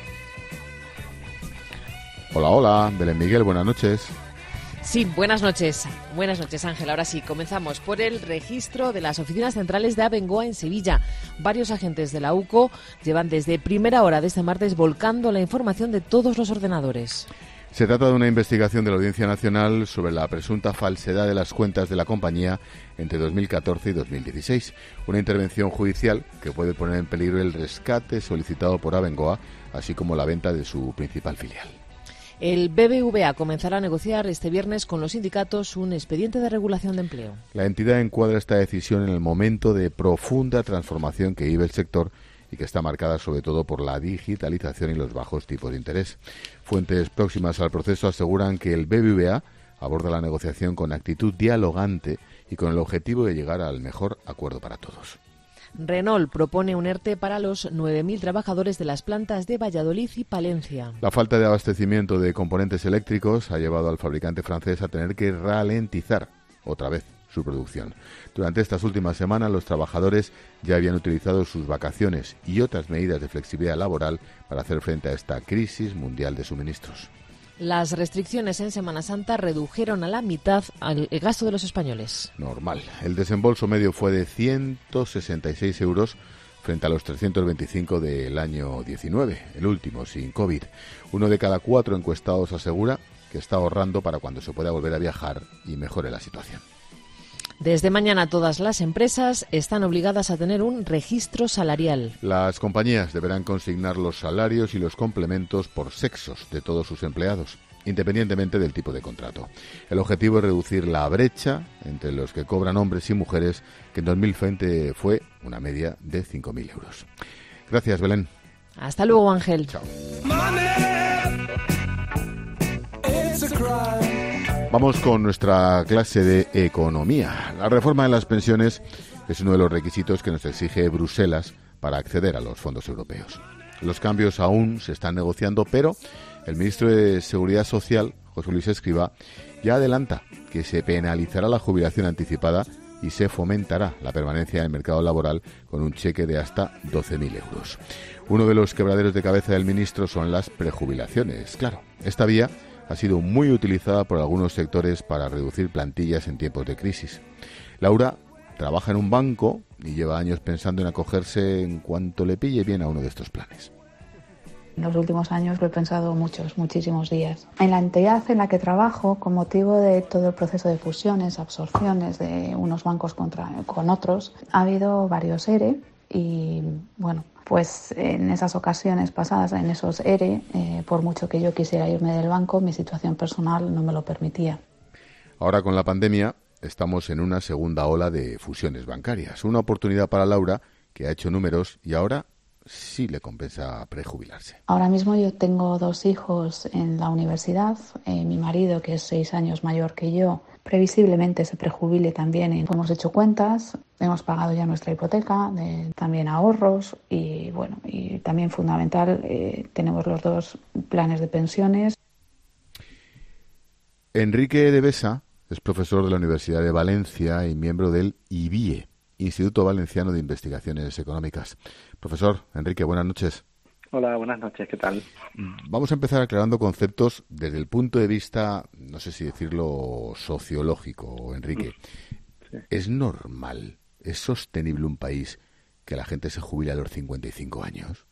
Hola, hola, Belén Miguel, buenas noches. Sí, buenas noches. Buenas noches, Ángel. Ahora sí, comenzamos por el registro de las oficinas centrales de Abengoa en Sevilla. Varios agentes de la U C O llevan desde primera hora de este martes volcando la información de todos los ordenadores. Se trata de una investigación de la Audiencia Nacional sobre la presunta falsedad de las cuentas de la compañía entre dos mil catorce y dos mil dieciséis. Una intervención judicial que puede poner en peligro el rescate solicitado por Abengoa, así como la venta de su principal filial. El B B V A comenzará a negociar este viernes con los sindicatos un expediente de regulación de empleo. La entidad encuadra esta decisión en el momento de profunda transformación que vive el sector y que está marcada sobre todo por la digitalización y los bajos tipos de interés. Fuentes próximas al proceso aseguran que el B B V A aborda la negociación con actitud dialogante y con el objetivo de llegar al mejor acuerdo para todos. Renault propone un ERTE para los nueve mil trabajadores de las plantas de Valladolid y Palencia. La falta de abastecimiento de componentes eléctricos ha llevado al fabricante francés a tener que ralentizar otra vez su producción. Durante estas últimas semanas, los trabajadores ya habían utilizado sus vacaciones y otras medidas de flexibilidad laboral para hacer frente a esta crisis mundial de suministros. Las restricciones en Semana Santa redujeron a la mitad el gasto de los españoles. Normal. El desembolso medio fue de ciento sesenta y seis euros frente a los trescientos veinticinco del año diecinueve, el último sin COVID. Uno de cada cuatro encuestados asegura que está ahorrando para cuando se pueda volver a viajar y mejore la situación. Desde mañana todas las empresas están obligadas a tener un registro salarial. Las compañías deberán consignar los salarios y los complementos por sexos de todos sus empleados, independientemente del tipo de contrato. El objetivo es reducir la brecha entre los que cobran hombres y mujeres, que en dos mil veinte fue una media de cinco mil euros. Gracias, Belén. Hasta luego, Ángel. Chao. Vamos con nuestra clase de economía. La reforma de las pensiones es uno de los requisitos que nos exige Bruselas para acceder a los fondos europeos. Los cambios aún se están negociando, pero el ministro de Seguridad Social, José Luis Escrivá, ya adelanta que se penalizará la jubilación anticipada y se fomentará la permanencia en el mercado laboral con un cheque de hasta doce mil euros. Uno de los quebraderos de cabeza del ministro son las prejubilaciones. Claro, esta vía ha sido muy utilizada por algunos sectores para reducir plantillas en tiempos de crisis. Laura trabaja en un banco y lleva años pensando en acogerse en cuanto le pille bien a uno de estos planes. En los últimos años lo he pensado muchos, muchísimos días. En la entidad en la que trabajo, con motivo de todo el proceso de fusiones, absorciones de unos bancos contra, con otros, ha habido varios E R E y, bueno, pues en esas ocasiones pasadas, en esos E R E, eh, por mucho que yo quisiera irme del banco, mi situación personal no me lo permitía. Ahora con la pandemia estamos en una segunda ola de fusiones bancarias. Una oportunidad para Laura, que ha hecho números y ahora sí le compensa prejubilarse. Ahora mismo yo tengo dos hijos en la universidad. Eh, mi marido, que es seis años mayor que yo, previsiblemente se prejubile también. Hemos hecho cuentas, hemos pagado ya nuestra hipoteca, de, también ahorros y bueno, y también fundamental, eh, tenemos los dos planes de pensiones. Enrique de Besa es profesor de la Universidad de Valencia y miembro del I B I E, Instituto Valenciano de Investigaciones Económicas. Profesor Enrique, buenas noches. Hola, buenas noches, ¿qué tal? Vamos a empezar aclarando conceptos desde el punto de vista, no sé si decirlo sociológico, Enrique. Sí. ¿Es normal, es sostenible un país que la gente se jubile a los cincuenta y cinco años?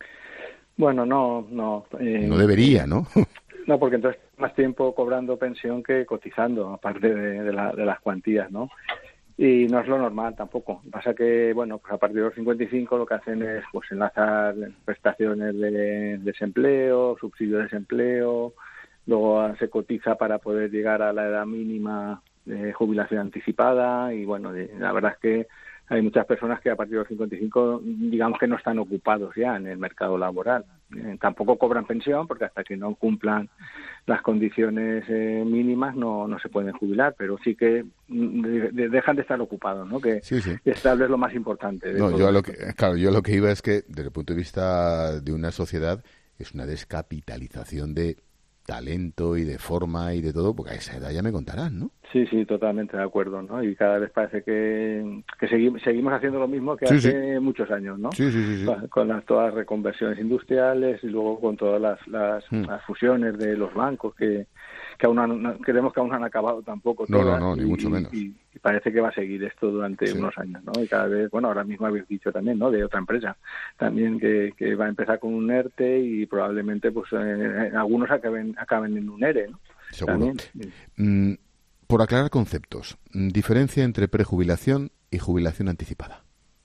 Bueno, no, no. Eh, no debería, ¿no? No, porque entonces más tiempo cobrando pensión que cotizando, aparte de, de, la, de las cuantías, ¿no? Y no es lo normal tampoco. Pasa que, bueno, pues a partir de los cincuenta y cinco lo que hacen es pues enlazar prestaciones de desempleo, subsidio de desempleo, luego se cotiza para poder llegar a la edad mínima de jubilación anticipada y, bueno, la verdad es que hay muchas personas que a partir de los cincuenta y cinco, digamos que no están ocupados ya en el mercado laboral. Eh, tampoco cobran pensión porque hasta que no cumplan las condiciones eh, mínimas no, no se pueden jubilar, pero sí que de, de, dejan de estar ocupados, ¿no? Que sí, sí. estable es lo más importante. No, yo a lo que, claro, yo lo que iba es que desde el punto de vista de una sociedad es una descapitalización de talento y de forma y de todo, porque a esa edad ya me contarán, ¿no? Sí, sí, totalmente de acuerdo, ¿no? Y cada vez parece que, que seguimos, seguimos haciendo lo mismo que sí, hace sí. muchos años, ¿no? Sí, sí, sí, sí. Con, con las, todas las reconversiones industriales y luego con todas las, las, mm. las fusiones de los bancos que, que aún no, creemos que aún no han acabado tampoco. No, todas, no, no, ni y, mucho menos. Y, y parece que va a seguir esto durante sí. unos años, ¿no? Y cada vez, bueno, ahora mismo habéis dicho también, ¿no? De otra empresa también que, que va a empezar con un ERTE y probablemente pues eh, algunos acaben, acaben en un ERE, ¿no? Seguro. También. Mm. Por aclarar conceptos, diferencia entre prejubilación y jubilación anticipada.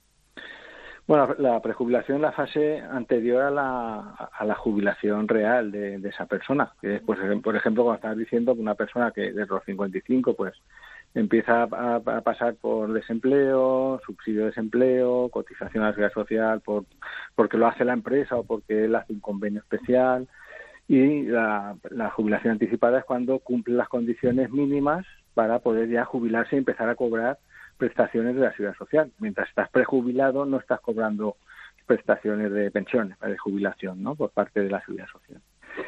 Bueno, la prejubilación es la fase anterior a la, a la jubilación real de, de esa persona. Que, pues, por ejemplo, cuando estás diciendo que una persona que desde los cincuenta y cinco pues empieza a, a pasar por desempleo, subsidio de desempleo, cotización a la seguridad social, por, porque lo hace la empresa o porque él hace un convenio especial. Y la, la jubilación anticipada es cuando cumple las condiciones mínimas para poder ya jubilarse y empezar a cobrar prestaciones de la seguridad social. Mientras estás prejubilado no estás cobrando prestaciones de pensiones, de jubilación, ¿no? Por parte de la seguridad social.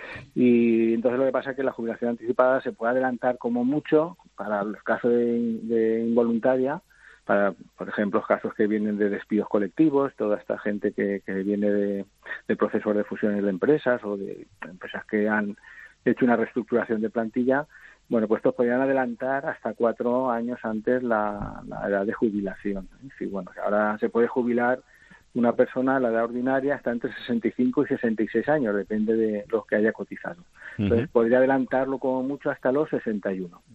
Y entonces lo que pasa es que la jubilación anticipada se puede adelantar como mucho para los casos de, de involuntaria, para, por ejemplo, los casos que vienen de despidos colectivos, toda esta gente que, que viene de, de procesos de fusiones de empresas o de empresas que han hecho una reestructuración de plantilla, bueno, pues estos podrían adelantar hasta cuatro años antes la, la edad de jubilación. Sí, bueno, ahora se puede jubilar una persona, la edad ordinaria, está entre sesenta y cinco y sesenta y seis años, depende de los que haya cotizado. Entonces, uh-huh. podría adelantarlo como mucho hasta los sesenta y uno.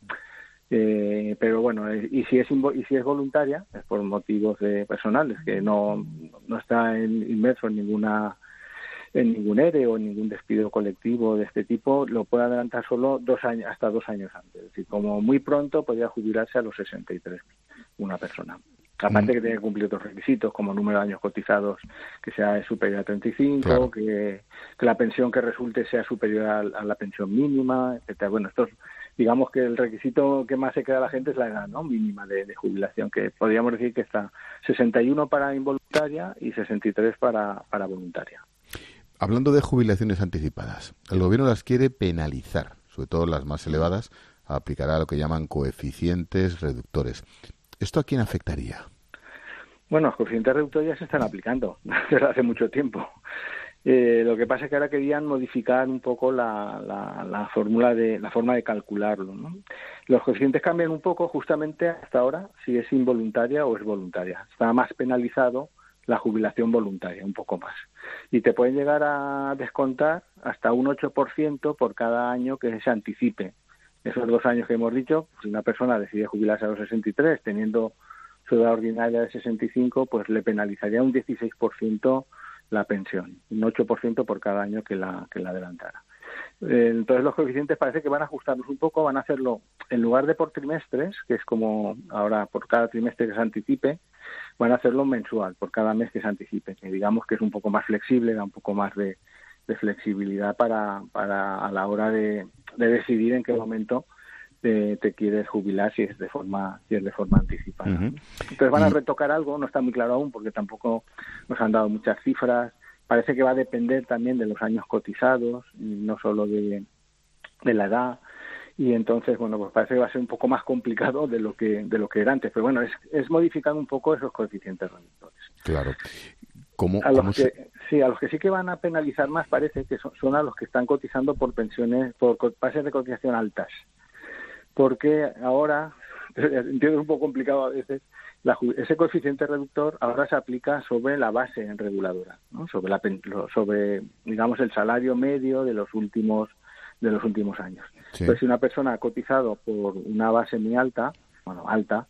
Eh, pero bueno, y si es invo- y si es voluntaria, es por motivos de personales, que no, no está en, inmerso en ninguna en ningún E R E o en ningún despido colectivo de este tipo, lo puede adelantar solo dos años, hasta dos años antes. Es decir, como muy pronto podría jubilarse a los sesenta y tres una persona. Aparte mm. que tiene que cumplir otros requisitos, como número de años cotizados que sea superior a treinta y cinco, claro. que, que la pensión que resulte sea superior a, a la pensión mínima, etcétera. Bueno, estos, digamos que el requisito que más se queda a la gente es la edad, ¿no?, mínima de, de jubilación, que podríamos decir que está sesenta y uno para involuntaria y sesenta y tres para, para voluntaria. Hablando de jubilaciones anticipadas, el gobierno las quiere penalizar, sobre todo las más elevadas, aplicará lo que llaman coeficientes reductores. ¿Esto a quién afectaría? Bueno, los coeficientes reductores ya se están aplicando desde hace mucho tiempo. Eh, lo que pasa es que ahora querían modificar un poco la, la, la fórmula de la forma de calcularlo, ¿no? Los coeficientes cambian un poco justamente hasta ahora si es involuntaria o es voluntaria. Está más penalizado la jubilación voluntaria, un poco más. Y te pueden llegar a descontar hasta un ocho por ciento por cada año que se anticipe. Esos dos años que hemos dicho, si una persona decide jubilarse a los sesenta y tres teniendo su edad ordinaria de sesenta y cinco, pues le penalizaría un dieciséis por ciento la pensión, un ocho por ciento por cada año que la, que la adelantara. Eh, entonces los coeficientes parece que van a ajustarlos un poco, van a hacerlo en lugar de por trimestres, que es como ahora por cada trimestre que se anticipe, van a hacerlo mensual, por cada mes que se anticipe, que digamos que es un poco más flexible, da un poco más de, de flexibilidad para, para a la hora de, de decidir en qué momento te, te quieres jubilar, si es de forma si es de forma anticipada. Uh-huh. Entonces van a retocar algo, no está muy claro aún porque tampoco nos han dado muchas cifras. Parece que va a depender también de los años cotizados, no solo de, de la edad. Y entonces, bueno, pues parece que va a ser un poco más complicado de lo que de lo que era antes. Pero bueno, es, es modificar un poco esos coeficientes reductores. Claro. ¿Cómo, a los cómo que, se... Sí, a los que sí que van a penalizar más parece que son, son a los que están cotizando por pensiones, por bases de cotización altas. Porque ahora, entiendo, es un poco complicado a veces, la, ese coeficiente reductor ahora se aplica sobre la base reguladora, ¿no? Sobre, la, sobre, digamos, el salario medio de los últimos de los últimos años. Sí. Entonces, si una persona ha cotizado por una base muy alta, bueno, alta,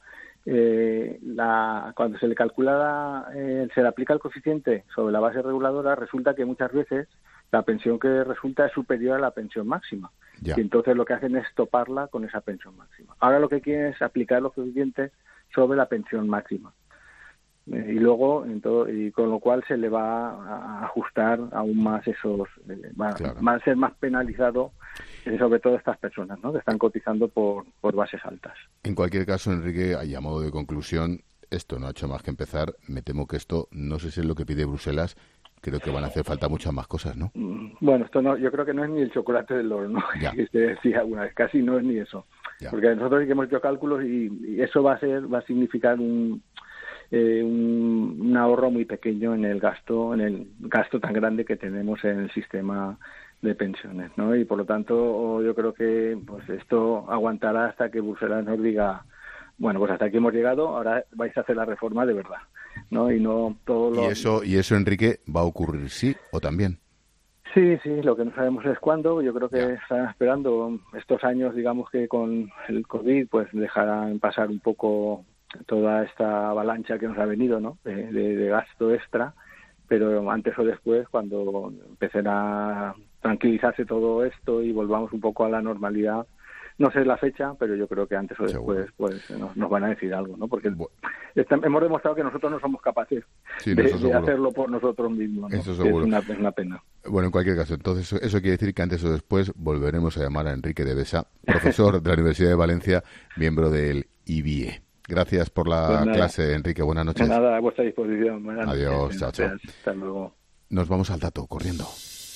eh, la, cuando se le calcula, la, eh, se le aplica el coeficiente sobre la base reguladora, resulta que muchas veces la pensión que resulta es superior a la pensión máxima. Ya. Y entonces lo que hacen es toparla con esa pensión máxima. Ahora lo que quieren es aplicar los coeficientes sobre la pensión máxima. Eh, y luego, en todo, y con lo cual se le va a ajustar aún más esos, eh, va, claro. va a ser más penalizado, eh, sobre todo estas personas, ¿no?, que están cotizando por, por bases altas. En cualquier caso, Enrique, a modo de conclusión, esto no ha hecho más que empezar. Me temo que esto, no sé si es lo que pide Bruselas, creo que van a hacer falta muchas más cosas, ¿no? Bueno, esto no, yo creo que no es ni el chocolate del oro, ¿no? Ya. Que se decía alguna vez, casi no es ni eso. Ya. Porque nosotros sí que hemos hecho cálculos y, y eso va a ser, va a significar un, eh, un, un ahorro muy pequeño en el gasto, en el gasto tan grande que tenemos en el sistema de pensiones, ¿no? Y por lo tanto, yo creo que pues esto aguantará hasta que Bruselas nos diga, bueno, pues hasta aquí hemos llegado, ahora vais a hacer la reforma de verdad, ¿no? Y no todo lo... ¿Y eso, y eso, Enrique, va a ocurrir sí o también? Sí, sí, lo que no sabemos es cuándo. Yo creo que ya. Están esperando estos años, digamos que con el COVID, pues dejarán pasar un poco toda esta avalancha que nos ha venido, ¿no?, de, de, de gasto extra, pero antes o después, cuando empiecen a tranquilizarse todo esto y volvamos un poco a la normalidad, no sé la fecha, pero yo creo que antes o después pues nos, nos van a decir algo, ¿no? Porque bueno. está, hemos demostrado que nosotros no somos capaces sí, de, de hacerlo por nosotros mismos, ¿no? Eso seguro. Es una, es una pena. Bueno, en cualquier caso, entonces eso quiere decir que antes o después volveremos a llamar a Enrique de Besa, profesor de la Universidad de Valencia, miembro del I B I E. Gracias por la pues nada, clase, Enrique. Buenas noches. Nada, a vuestra disposición. Buenas Adiós, noches. chao, chao. Hasta luego. Nos vamos al dato, corriendo.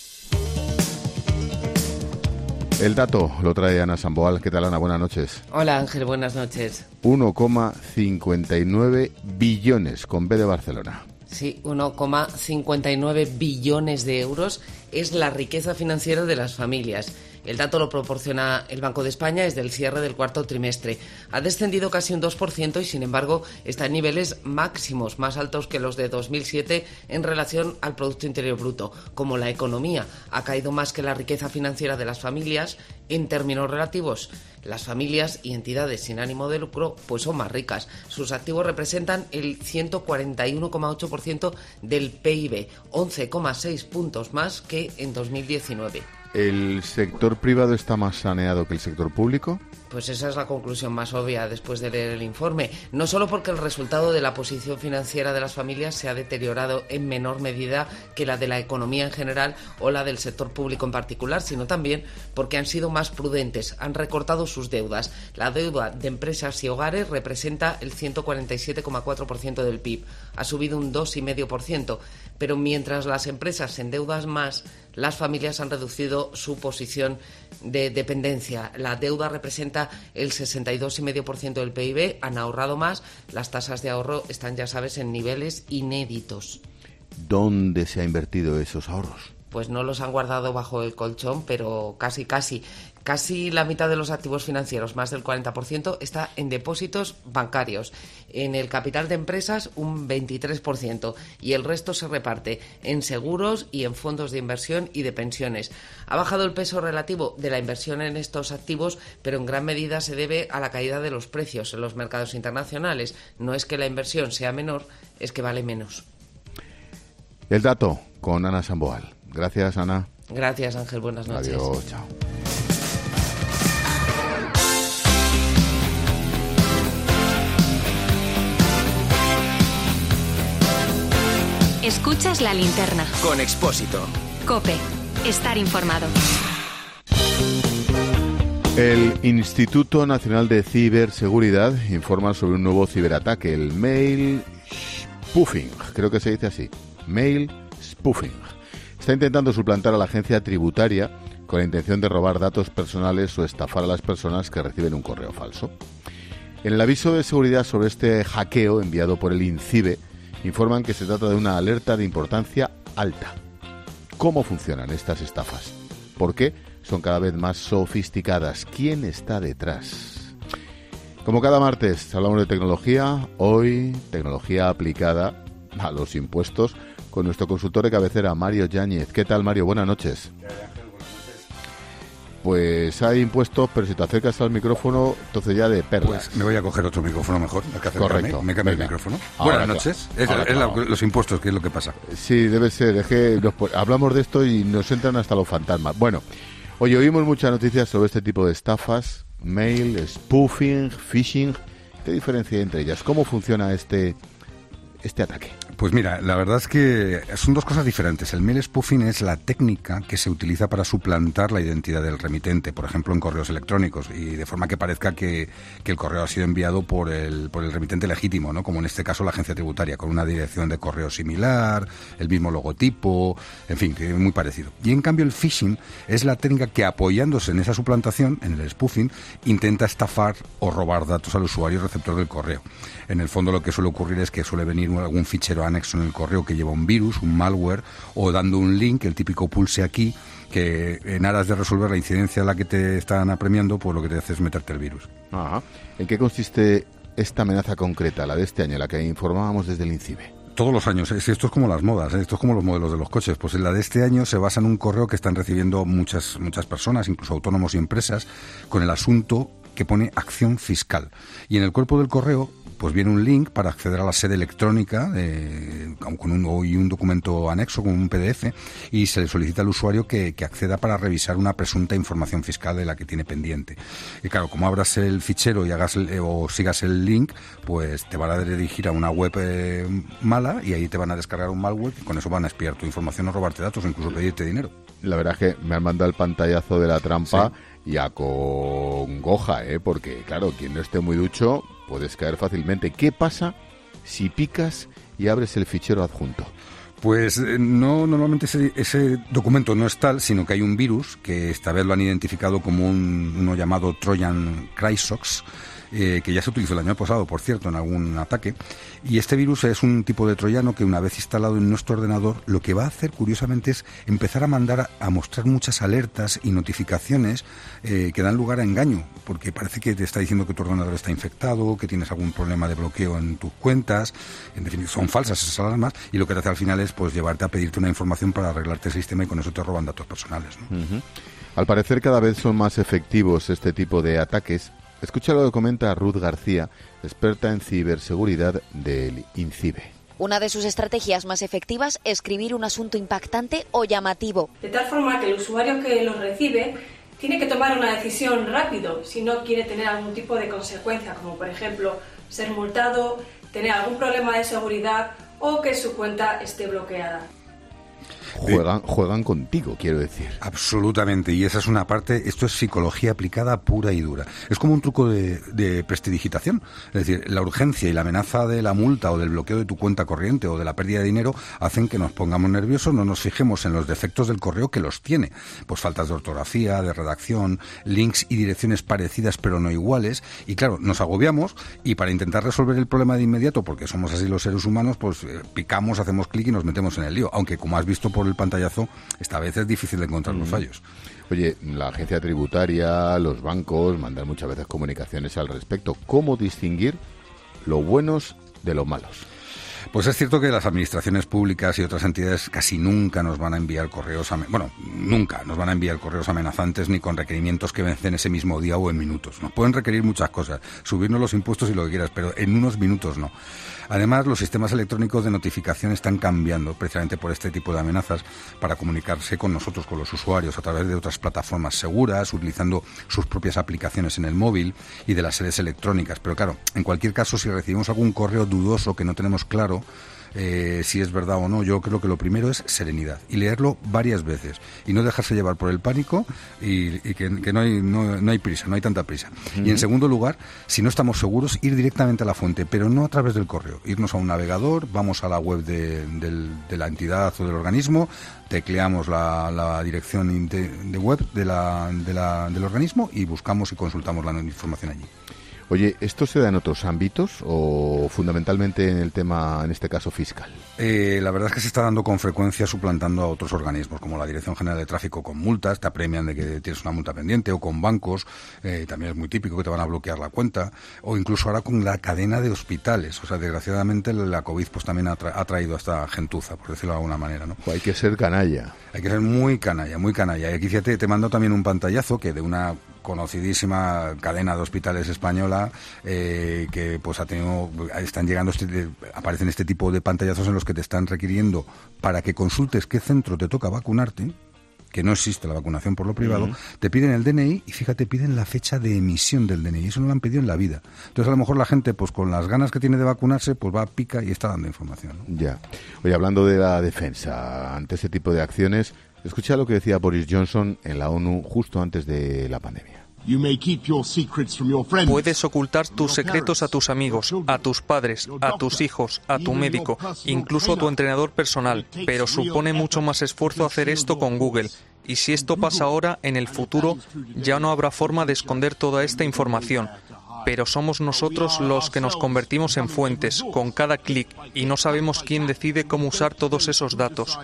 El dato lo trae Ana Samboal. ¿Qué tal, Ana? Buenas noches. Hola, Ángel. Buenas noches. uno coma cincuenta y nueve billones, con B de Barcelona. Sí, uno coma cincuenta y nueve billones de euros es la riqueza financiera de las familias. El dato lo proporciona el Banco de España, es del cierre del cuarto trimestre. Ha descendido casi un dos por ciento y, sin embargo, está en niveles máximos, más altos que los de dos mil siete en relación al Producto Interior Bruto. Como la economía ha caído más que la riqueza financiera de las familias, en términos relativos, las familias y entidades sin ánimo de lucro pues son más ricas. Sus activos representan el ciento cuarenta y uno coma ocho por ciento del P I B, once coma seis puntos más que en dos mil diecinueve. ¿El sector privado está más saneado que el sector público? Pues esa es la conclusión más obvia después de leer el informe. No solo porque el resultado de la posición financiera de las familias se ha deteriorado en menor medida que la de la economía en general o la del sector público en particular, sino también porque han sido más prudentes, han recortado sus deudas. La deuda de empresas y hogares representa el ciento cuarenta y siete coma cuatro por ciento del P I B, ha subido un dos coma cinco por ciento, pero mientras las empresas se endeudan más, las familias han reducido su posición de dependencia. La deuda representa el sesenta y dos coma cinco por ciento del P I B, han ahorrado más, las tasas de ahorro están, ya sabes, en niveles inéditos. ¿Dónde se ha invertido esos ahorros? Pues no los han guardado bajo el colchón, pero casi, casi. Casi la mitad de los activos financieros, más del cuarenta por ciento, está en depósitos bancarios. En el capital de empresas, un veintitrés por ciento. Y el resto se reparte en seguros y en fondos de inversión y de pensiones. Ha bajado el peso relativo de la inversión en estos activos, pero en gran medida se debe a la caída de los precios en los mercados internacionales. No es que la inversión sea menor, es que vale menos. El dato con Ana Samboal. Gracias, Ana. Gracias, Ángel. Buenas noches. Adiós, chao. Escuchas La Linterna. Con Expósito. COPE. Estar informado. El Instituto Nacional de Ciberseguridad informa sobre un nuevo ciberataque, el mail spoofing. Creo que se dice así. Mail spoofing. Está intentando suplantar a la agencia tributaria con la intención de robar datos personales o estafar a las personas que reciben un correo falso. En el aviso de seguridad sobre este hackeo enviado por el INCIBE, informan que se trata de una alerta de importancia alta. ¿Cómo funcionan estas estafas? ¿Por qué son cada vez más sofisticadas? ¿Quién está detrás? Como cada martes hablamos de tecnología, hoy tecnología aplicada a los impuestos con nuestro consultor de cabecera, Mario Yáñez. ¿Qué tal, Mario? Buenas noches. Pues hay impuestos, pero si te acercas al micrófono, entonces ya de perlas. Pues me voy a coger otro micrófono mejor. Correcto. Me cambio el micrófono. Ahora, Buenas noches. Es, ahora, es la, los impuestos, ¿qué es lo que pasa? Sí, debe ser. Es que nos, hablamos de esto y nos entran hasta los fantasmas. Bueno, oye, oímos muchas noticias sobre este tipo de estafas, mail, spoofing, phishing. ¿Qué diferencia hay entre ellas? ¿Cómo funciona este, este ataque? Pues mira, la verdad es que son dos cosas diferentes. El mail spoofing es la técnica que se utiliza para suplantar la identidad del remitente, por ejemplo, en correos electrónicos, y de forma que parezca que, que el correo ha sido enviado por el, por el remitente legítimo, ¿no? Como en este caso la agencia tributaria, con una dirección de correo similar, el mismo logotipo, en fin, que es muy parecido. Y en cambio el phishing es la técnica que, apoyándose en esa suplantación, en el spoofing, intenta estafar o robar datos al usuario receptor del correo. En el fondo lo que suele ocurrir es que suele venir algún fichero anexo en el correo que lleva un virus, un malware, o dando un link, el típico pulse aquí, que en aras de resolver la incidencia a la que te están apremiando, pues lo que te hace es meterte el virus. Ajá. ¿En qué consiste esta amenaza concreta, la de este año, la que informábamos desde el INCIBE? Todos los años, esto es como las modas, esto es como los modelos de los coches. Pues en la de este año se basa en un correo que están recibiendo muchas, muchas personas, incluso autónomos y empresas, con el asunto que pone acción fiscal. Y en el cuerpo del correo pues viene un link para acceder a la sede electrónica eh, con un, y un documento anexo con un P D F, y se le solicita al usuario que, que acceda para revisar una presunta información fiscal de la que tiene pendiente. Y claro, como abras el fichero y hagas el, o sigas el link, pues te van a dirigir a una web eh, mala, y ahí te van a descargar un malware, y con eso van a espiar tu información o robarte datos o incluso pedirte dinero. La verdad es que me han mandado el pantallazo de la trampa, sí, y acongoja, ¿eh? Porque claro, quien no esté muy ducho puedes caer fácilmente. ¿Qué pasa si picas y abres el fichero adjunto? Pues no, normalmente ese, ese documento no es tal, sino que hay un virus que esta vez lo han identificado como un, uno llamado Trojan Crysox, eh, que ya se utilizó el año pasado, por cierto, en algún ataque. Y este virus es un tipo de troyano que una vez instalado en nuestro ordenador, lo que va a hacer, curiosamente, es empezar a mandar a, a mostrar muchas alertas y notificaciones eh, que dan lugar a engaño, porque parece que te está diciendo que tu ordenador está infectado, que tienes algún problema de bloqueo en tus cuentas. En definitiva, son falsas esas alarmas, y lo que te hace al final es pues llevarte a pedirte una información para arreglarte el sistema, y con eso te roban datos personales, ¿no? Uh-huh. Al parecer cada vez son más efectivos este tipo de ataques. Escucha lo que comenta Ruth García, experta en ciberseguridad del INCIBE. Una de sus estrategias más efectivas es escribir un asunto impactante o llamativo. De tal forma que el usuario que lo recibe tiene que tomar una decisión rápido si no quiere tener algún tipo de consecuencia, como por ejemplo ser multado, tener algún problema de seguridad o que su cuenta esté bloqueada. Juegan, juegan contigo, quiero decir. Absolutamente, y esa es una parte, esto es psicología aplicada pura y dura. Es como un truco de, de prestidigitación. Es decir, la urgencia y la amenaza de la multa o del bloqueo de tu cuenta corriente o de la pérdida de dinero hacen que nos pongamos nerviosos, no nos fijemos en los defectos del correo que los tiene. Pues faltas de ortografía, de redacción, links y direcciones parecidas pero no iguales. Y claro, nos agobiamos, y para intentar resolver el problema de inmediato, porque somos así los seres humanos, pues eh, picamos, hacemos clic y nos metemos en el lío. Aunque, como has visto por el pantallazo, esta vez es difícil de encontrar mm. los fallos. Oye, la agencia tributaria, los bancos mandan muchas veces comunicaciones al respecto. ¿Cómo distinguir los buenos de los malos? Pues es cierto que las administraciones públicas y otras entidades casi nunca nos van a enviar correos, ame- bueno, nunca nos van a enviar correos amenazantes ni con requerimientos que vencen ese mismo día o en minutos. Nos pueden requerir muchas cosas, subirnos los impuestos y lo que quieras, pero en unos minutos no. Además, los sistemas electrónicos de notificación están cambiando precisamente por este tipo de amenazas para comunicarse con nosotros, con los usuarios, a través de otras plataformas seguras, utilizando sus propias aplicaciones en el móvil y de las sedes electrónicas. Pero claro, en cualquier caso, si recibimos algún correo dudoso que no tenemos claro Eh, si es verdad o no, yo creo que lo primero es serenidad y leerlo varias veces y no dejarse llevar por el pánico y, y que, que no, hay, no, no hay prisa, no hay tanta prisa. Uh-huh. Y en segundo lugar, si no estamos seguros, ir directamente a la fuente, pero no a través del correo. Irnos a un navegador, vamos a la web de, de, de la entidad o del organismo, tecleamos la, la dirección de, de web de la, de la, del organismo y buscamos y consultamos la información allí. Oye, ¿esto se da en otros ámbitos o fundamentalmente en el tema, en este caso, fiscal? Eh, la verdad es que se está dando con frecuencia suplantando a otros organismos, como la Dirección General de Tráfico con multas, te apremian de que tienes una multa pendiente, o con bancos, eh, también es muy típico que te van a bloquear la cuenta, o incluso ahora con la cadena de hospitales. O sea, desgraciadamente la COVID pues también ha, tra- ha traído a esta gentuza, por decirlo de alguna manera, ¿no? Pues hay que ser canalla. Hay que ser muy canalla, muy canalla. Y aquí fíjate, te mando también un pantallazo que de una conocidísima cadena de hospitales española eh, que pues ha tenido, están llegando, este, aparecen este tipo de pantallazos en los que te están requiriendo para que consultes qué centro te toca vacunarte, que no existe la vacunación por lo privado, uh-huh. Te piden el D N I y fíjate, piden la fecha de emisión del D N I, eso no lo han pedido en la vida. Entonces a lo mejor la gente, pues con las ganas que tiene de vacunarse, pues va, pica y está dando información, ¿no? Ya. Oye, hablando de la defensa ante ese tipo de acciones, escucha lo que decía Boris Johnson en la ONU justo antes de la pandemia. Puedes ocultar tus secretos a tus amigos, a tus padres, a tus hijos, a tu médico, incluso a tu entrenador personal, pero supone mucho más esfuerzo hacer esto con Google. Y si esto pasa ahora, en el futuro ya no habrá forma de esconder toda esta información. Pero somos nosotros los que nos convertimos en fuentes con cada clic y no sabemos quién decide cómo usar todos esos datos.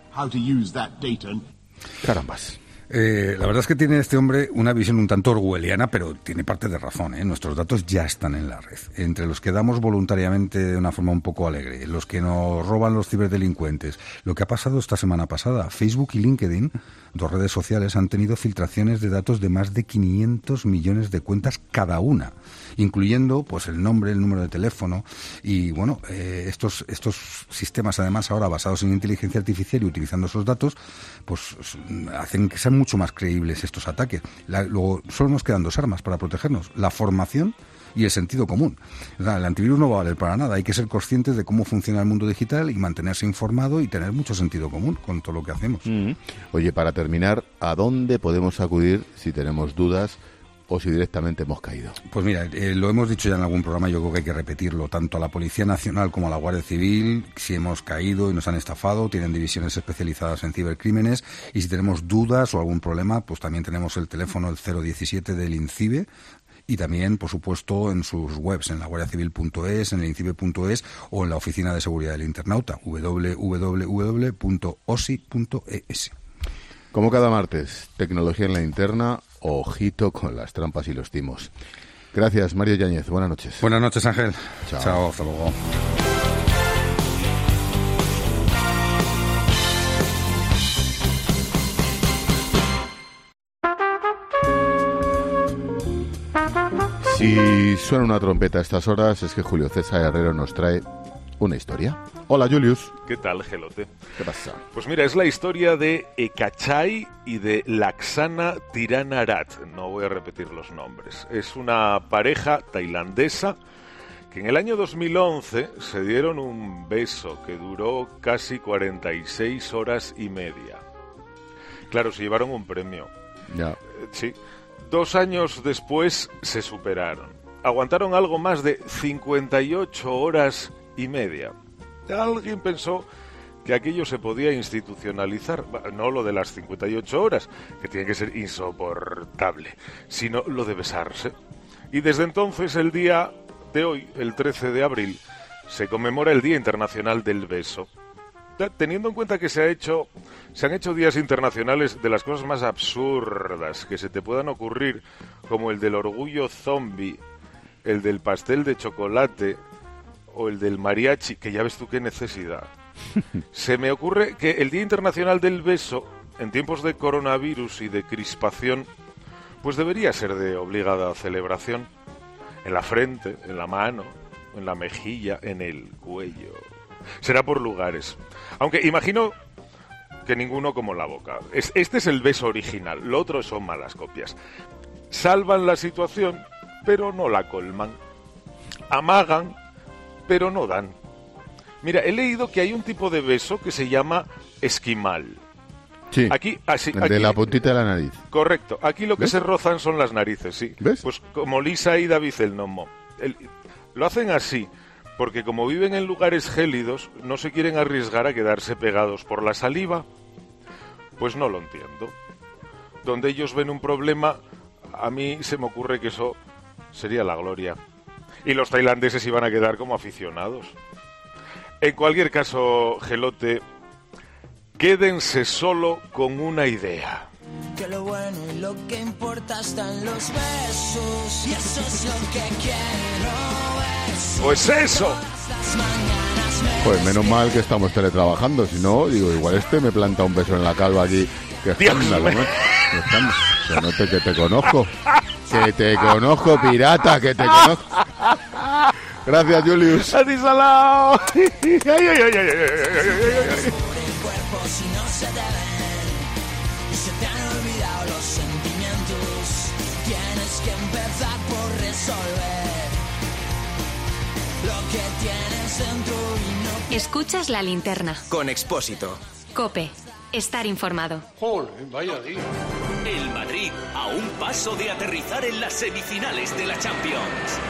Carambas. Eh, la verdad es que tiene este hombre una visión un tanto orwelliana, pero tiene parte de razón, ¿eh? Nuestros datos ya están en la red. Entre los que damos voluntariamente de una forma un poco alegre, los que nos roban los ciberdelincuentes, lo que ha pasado esta semana pasada, Facebook y LinkedIn, dos redes sociales, han tenido filtraciones de datos de más de quinientos millones de cuentas cada una, incluyendo pues el nombre, el número de teléfono y bueno, eh, estos estos sistemas además ahora basados en inteligencia artificial y utilizando esos datos, pues hacen que sean mucho más creíbles estos ataques. La, luego solo nos quedan dos armas para protegernos: la formación y el sentido común. O sea, el antivirus no va a valer para nada. Hay que ser conscientes de cómo funciona el mundo digital y mantenerse informado y tener mucho sentido común con todo lo que hacemos. Mm-hmm. Oye, para terminar, ¿a dónde podemos acudir si tenemos dudas o si directamente hemos caído? Pues mira, eh, lo hemos dicho ya en algún programa, yo creo que hay que repetirlo, tanto a la Policía Nacional como a la Guardia Civil, si hemos caído y nos han estafado, tienen divisiones especializadas en cibercrímenes, y si tenemos dudas o algún problema, pues también tenemos el teléfono, el cero diecisiete del INCIBE, y también, por supuesto, en sus webs, en la guardia civil punto es, en el incibe punto es o en la Oficina de Seguridad del Internauta, doble u doble u doble punto o s i punto e s. Como cada martes, tecnología en la interna, ojito con las trampas y los timos. Gracias, Mario Yáñez. Buenas noches. Buenas noches, Ángel. Chao. Chao, hasta luego. Si suena una trompeta a estas horas, es que Julio César Herrero nos trae una historia. Hola, Julius. ¿Qué tal, Gelote? ¿Qué pasa? Pues mira, es la historia de Ekachai y de Laksana Tiranarat. No voy a repetir los nombres. Es una pareja tailandesa que en el año dos mil once se dieron un beso que duró casi cuarenta y seis horas y media. Claro, se llevaron un premio. Ya. Eh, sí. Dos años después se superaron. Aguantaron algo más de cincuenta y ocho horas y media. Alguien pensó que aquello se podía institucionalizar, no lo de las cincuenta y ocho horas, que tiene que ser insoportable, sino lo de besarse. Y desde entonces, el día de hoy, el trece de abril, se conmemora el Día Internacional del Beso. Teniendo en cuenta que se ha hecho, se han hecho días internacionales de las cosas más absurdas que se te puedan ocurrir, como el del orgullo zombie, el del pastel de chocolate o el del mariachi, que ya ves tú qué necesidad. Se me ocurre que el Día Internacional del Beso, en tiempos de coronavirus y de crispación, pues debería ser de obligada celebración. En la frente, en la mano, en la mejilla, en el cuello. Será por lugares. Aunque imagino que ninguno como la boca. Es, este es el beso original, lo otro son malas copias. Salvan la situación, pero no la colman. Amagan, pero no dan. Mira, he leído que hay un tipo de beso que se llama esquimal. Sí, aquí, así, el aquí, de la puntita de la nariz. Correcto, aquí lo que ¿Ves? se rozan son las narices, sí. ¿Ves? Pues como Lisa y David el Nomo. El, lo hacen así, porque como viven en lugares gélidos, no se quieren arriesgar a quedarse pegados por la saliva. Pues no lo entiendo. Donde ellos ven un problema, a mí se me ocurre que eso sería la gloria. Y los tailandeses iban a quedar como aficionados. En cualquier caso, Gelote, quédense solo con una idea. Que lo bueno y lo que importa están los besos, y eso es lo que quiero. Besos. Pues eso. Pues menos mal que estamos teletrabajando, si no, digo, igual este me planta un beso en la calva aquí. Que escándalo, ¿no? Que escándalo. Que no te, que te conozco. Que te conozco, pirata, que te conozco. Gracias, Julius. A ti, salao. Ay, ay, ay, ay, ay, ay, ay. Si no se te ven, se te han olvidado los sentimientos. Tienes que empezar por resolver lo que tienes dentro y no. Escuchas La Linterna. Con Expósito. COPE. Estar informado. ¡Joder, vaya día! El Madrid a un paso de aterrizar en las semifinales de la Champions.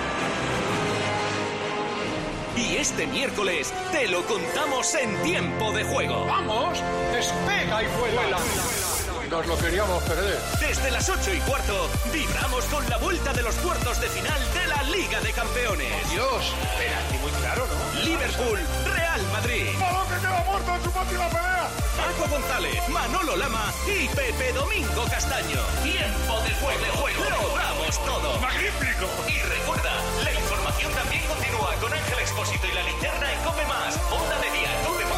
Y este miércoles te lo contamos en Tiempo de Juego. ¡Vamos! ¡Despega y vuela! Nos lo queríamos perder. Desde las ocho y cuarto, vibramos con la vuelta de los cuartos de final de la Liga de Campeones. Dios, penalti muy claro, ¿no? Liverpool, Real Madrid. ¡Balón que queda muerto en su última pelea! Paco González, Manolo Lama y Pepe Domingo Castaño. Tiempo de Juego. Lo damos todo. ¡Magnífico! Y recuerda, la información también continúa con Ángel Expósito y La Linterna en COPE+, Onda Media, COPE+,